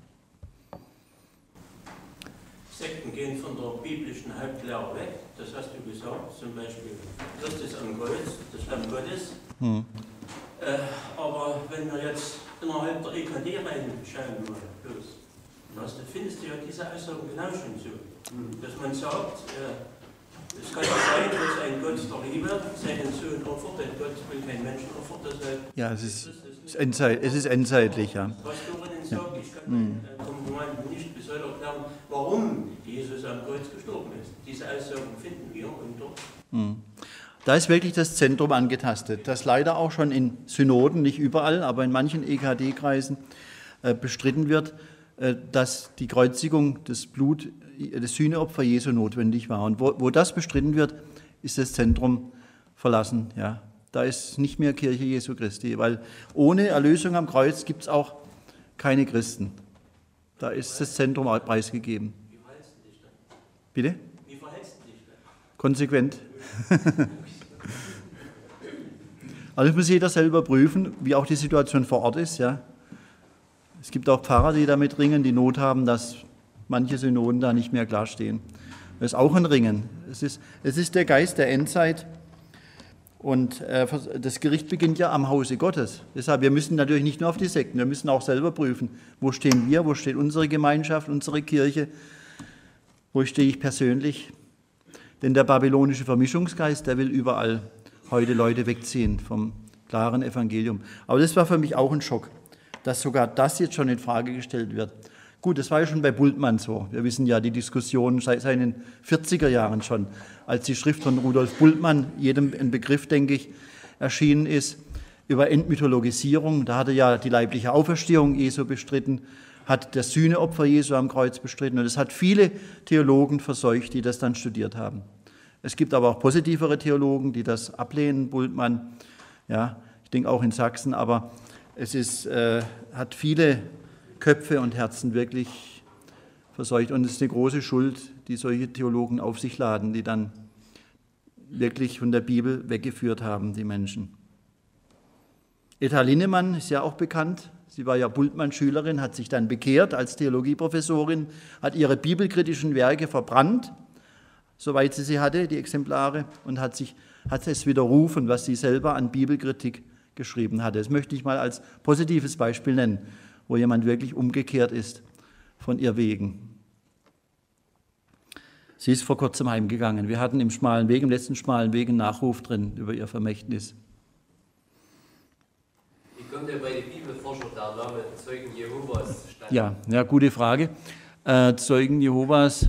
Speaker 3: Sekten gehen von der biblischen Halblehre weg, das hast du gesagt, zum Beispiel Christus am Kreuz, das Lamm Gottes. Aber wenn wir jetzt innerhalb der EKD reinschauen wollen, da findest du ja diese Aussagen genau schon so, dass man sagt, es kann nicht sein, dass ein Gott der Liebe seinen Sohn opfert, denn Gott will keinen Menschen opfern, deshalb...
Speaker 1: Ja, es ist endzeitlich, ja.
Speaker 3: Was Pastoren sagt, ich kann den Konfirmanden nicht bis heute erklären, warum Jesus am Kreuz gestorben ist. Diese Aussagen finden wir und dort.
Speaker 1: Da ist wirklich das Zentrum angetastet, das leider auch schon in Synoden, nicht überall, aber in manchen EKD-Kreisen bestritten wird, dass die Kreuzigung des Sühneopfer Jesu notwendig war. Und wo das bestritten wird, ist das Zentrum verlassen. Ja. Da ist nicht mehr Kirche Jesu Christi, weil ohne Erlösung am Kreuz gibt es auch keine Christen. Da ist das Zentrum preisgegeben.
Speaker 3: Wie verhältst du dich dann?
Speaker 1: Bitte?
Speaker 3: Wie verhältst du dich dann?
Speaker 1: Konsequent. Also das muss jeder selber prüfen, wie auch die Situation vor Ort ist. Ja. Es gibt auch Pfarrer, die damit ringen, die Not haben, dass manche Synoden da nicht mehr klar stehen. Das ist auch ein Ringen. Es ist der Geist der Endzeit. Und das Gericht beginnt ja am Hause Gottes. Deshalb, wir müssen natürlich nicht nur auf die Sekten, wir müssen auch selber prüfen, wo stehen wir, wo steht unsere Gemeinschaft, unsere Kirche, wo stehe ich persönlich. Denn der babylonische Vermischungsgeist, der will überall heute Leute wegziehen vom klaren Evangelium. Aber das war für mich auch ein Schock, dass sogar das jetzt schon in Frage gestellt wird. Gut, das war ja schon bei Bultmann so. Wir wissen ja die Diskussion seit seinen 40er Jahren schon, als die Schrift von Rudolf Bultmann, jedem ein Begriff, denke ich, erschienen ist, über Entmythologisierung. Da hat er ja die leibliche Auferstehung Jesu bestritten, hat das Sühneopfer Jesu am Kreuz bestritten. Und es hat viele Theologen verseucht, die das dann studiert haben. Es gibt aber auch positivere Theologen, die das ablehnen, Bultmann, ja, ich denke auch in Sachsen, aber es hat viele Köpfe und Herzen wirklich verseucht. Und es ist eine große Schuld, die solche Theologen auf sich laden, die dann wirklich von der Bibel weggeführt haben, die Menschen. Etta Linnemann ist ja auch bekannt. Sie war ja Bultmann-Schülerin, hat sich dann bekehrt als Theologieprofessorin, hat ihre bibelkritischen Werke verbrannt, soweit sie hatte, die Exemplare, und hat es widerrufen, was sie selber an Bibelkritik geschrieben hatte. Das möchte ich mal als positives Beispiel nennen, wo jemand wirklich umgekehrt ist von ihr Wegen. Sie ist vor kurzem heimgegangen. Wir hatten im letzten schmalen Weg einen Nachruf drin über ihr Vermächtnis.
Speaker 4: Wie kommt denn bei den Bibelforschern der Name Zeugen Jehovas stand?
Speaker 1: Ja, gute Frage. Zeugen Jehovas,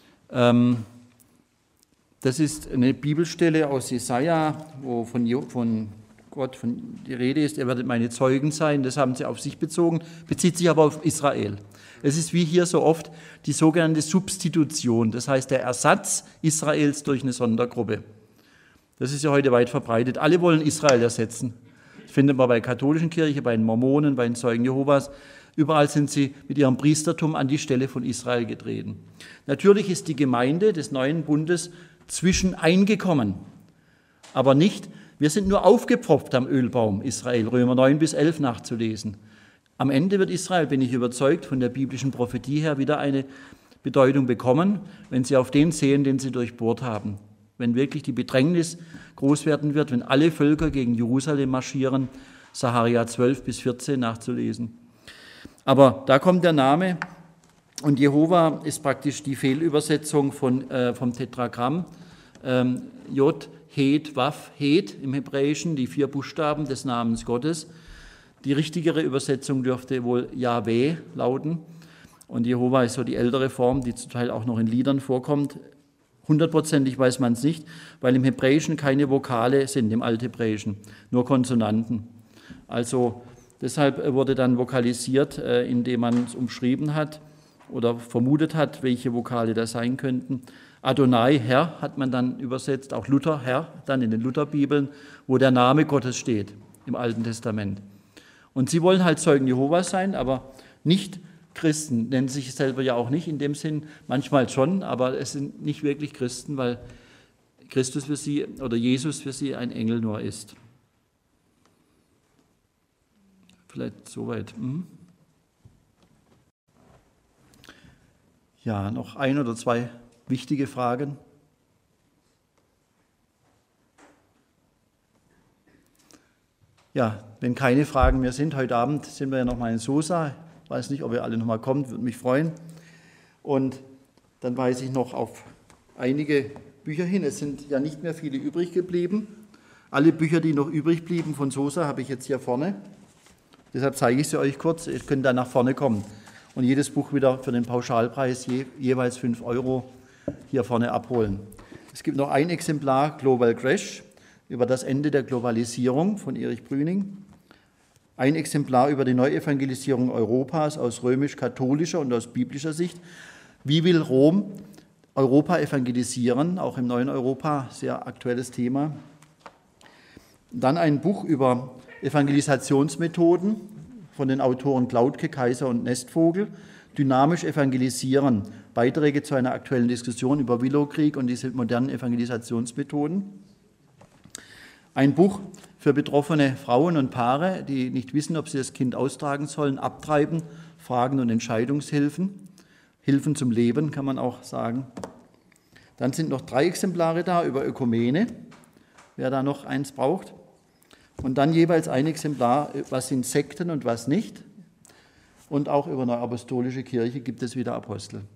Speaker 1: das ist eine Bibelstelle aus Jesaja, wo von Gott die Rede ist, ihr werdet meine Zeugen sein, das haben sie auf sich bezogen, bezieht sich aber auf Israel. Es ist wie hier so oft die sogenannte Substitution, das heißt der Ersatz Israels durch eine Sondergruppe. Das ist ja heute weit verbreitet. Alle wollen Israel ersetzen. Das findet man bei der katholischen Kirche, bei den Mormonen, bei den Zeugen Jehovas. Überall sind sie mit ihrem Priestertum an die Stelle von Israel getreten. Natürlich ist die Gemeinde des neuen Bundes zwischen eingekommen, aber nicht. Wir sind nur aufgepfropft am Ölbaum Israel, Römer 9 bis 11 nachzulesen. Am Ende wird Israel, bin ich überzeugt, von der biblischen Prophetie her wieder eine Bedeutung bekommen, wenn sie auf den sehen, den sie durchbohrt haben. Wenn wirklich die Bedrängnis groß werden wird, wenn alle Völker gegen Jerusalem marschieren, Sacharja 12 bis 14 nachzulesen. Aber da kommt der Name und Jehova ist praktisch die Fehlübersetzung vom Tetragramm. Jod, Het, Waf, Het im Hebräischen, die 4 Buchstaben des Namens Gottes. Die richtigere Übersetzung dürfte wohl Jahweh lauten. Und Jehova ist so die ältere Form, die zum Teil auch noch in Liedern vorkommt. 100%ig weiß man es nicht, weil im Hebräischen keine Vokale sind, im Althebräischen, nur Konsonanten. Also deshalb wurde dann vokalisiert, indem man es umschrieben hat oder vermutet hat, welche Vokale das sein könnten. Adonai, Herr, hat man dann übersetzt, auch Luther, Herr, dann in den Lutherbibeln, wo der Name Gottes steht im Alten Testament. Und sie wollen halt Zeugen Jehovas sein, aber nicht Christen, nennen sich selber ja auch nicht in dem Sinn, manchmal schon, aber es sind nicht wirklich Christen, weil Christus für sie oder Jesus für sie ein Engel nur ist. Vielleicht soweit. Ja, noch ein oder zwei wichtige Fragen. Ja, wenn keine Fragen mehr sind, heute Abend sind wir ja noch mal in Sosa. Ich weiß nicht, ob ihr alle noch mal kommt, würde mich freuen. Und dann weise ich noch auf einige Bücher hin. Es sind ja nicht mehr viele übrig geblieben. Alle Bücher, die noch übrig blieben von Sosa, habe ich jetzt hier vorne. Deshalb zeige ich sie euch kurz. Ihr könnt dann nach vorne kommen. Und jedes Buch wieder für den Pauschalpreis jeweils 5 € hier vorne abholen. Es gibt noch ein Exemplar, Global Crash, über das Ende der Globalisierung von Erich Brüning. Ein Exemplar über die Neuevangelisierung Europas aus römisch-katholischer und aus biblischer Sicht. Wie will Rom Europa evangelisieren? Auch im neuen Europa, sehr aktuelles Thema. Dann ein Buch über Evangelisationsmethoden von den Autoren Glautke, Kaiser und Nestvogel. Dynamisch evangelisieren. Beiträge zu einer aktuellen Diskussion über Willowkrieg und diese modernen Evangelisationsmethoden. Ein Buch für betroffene Frauen und Paare, die nicht wissen, ob sie das Kind austragen sollen, abtreiben, Fragen und Entscheidungshilfen. Hilfen zum Leben, kann man auch sagen. Dann sind noch 3 Exemplare da über Ökumene, wer da noch eins braucht. Und dann jeweils ein Exemplar, was sind Sekten und was nicht. Und auch über eine apostolische Kirche gibt es wieder Apostel.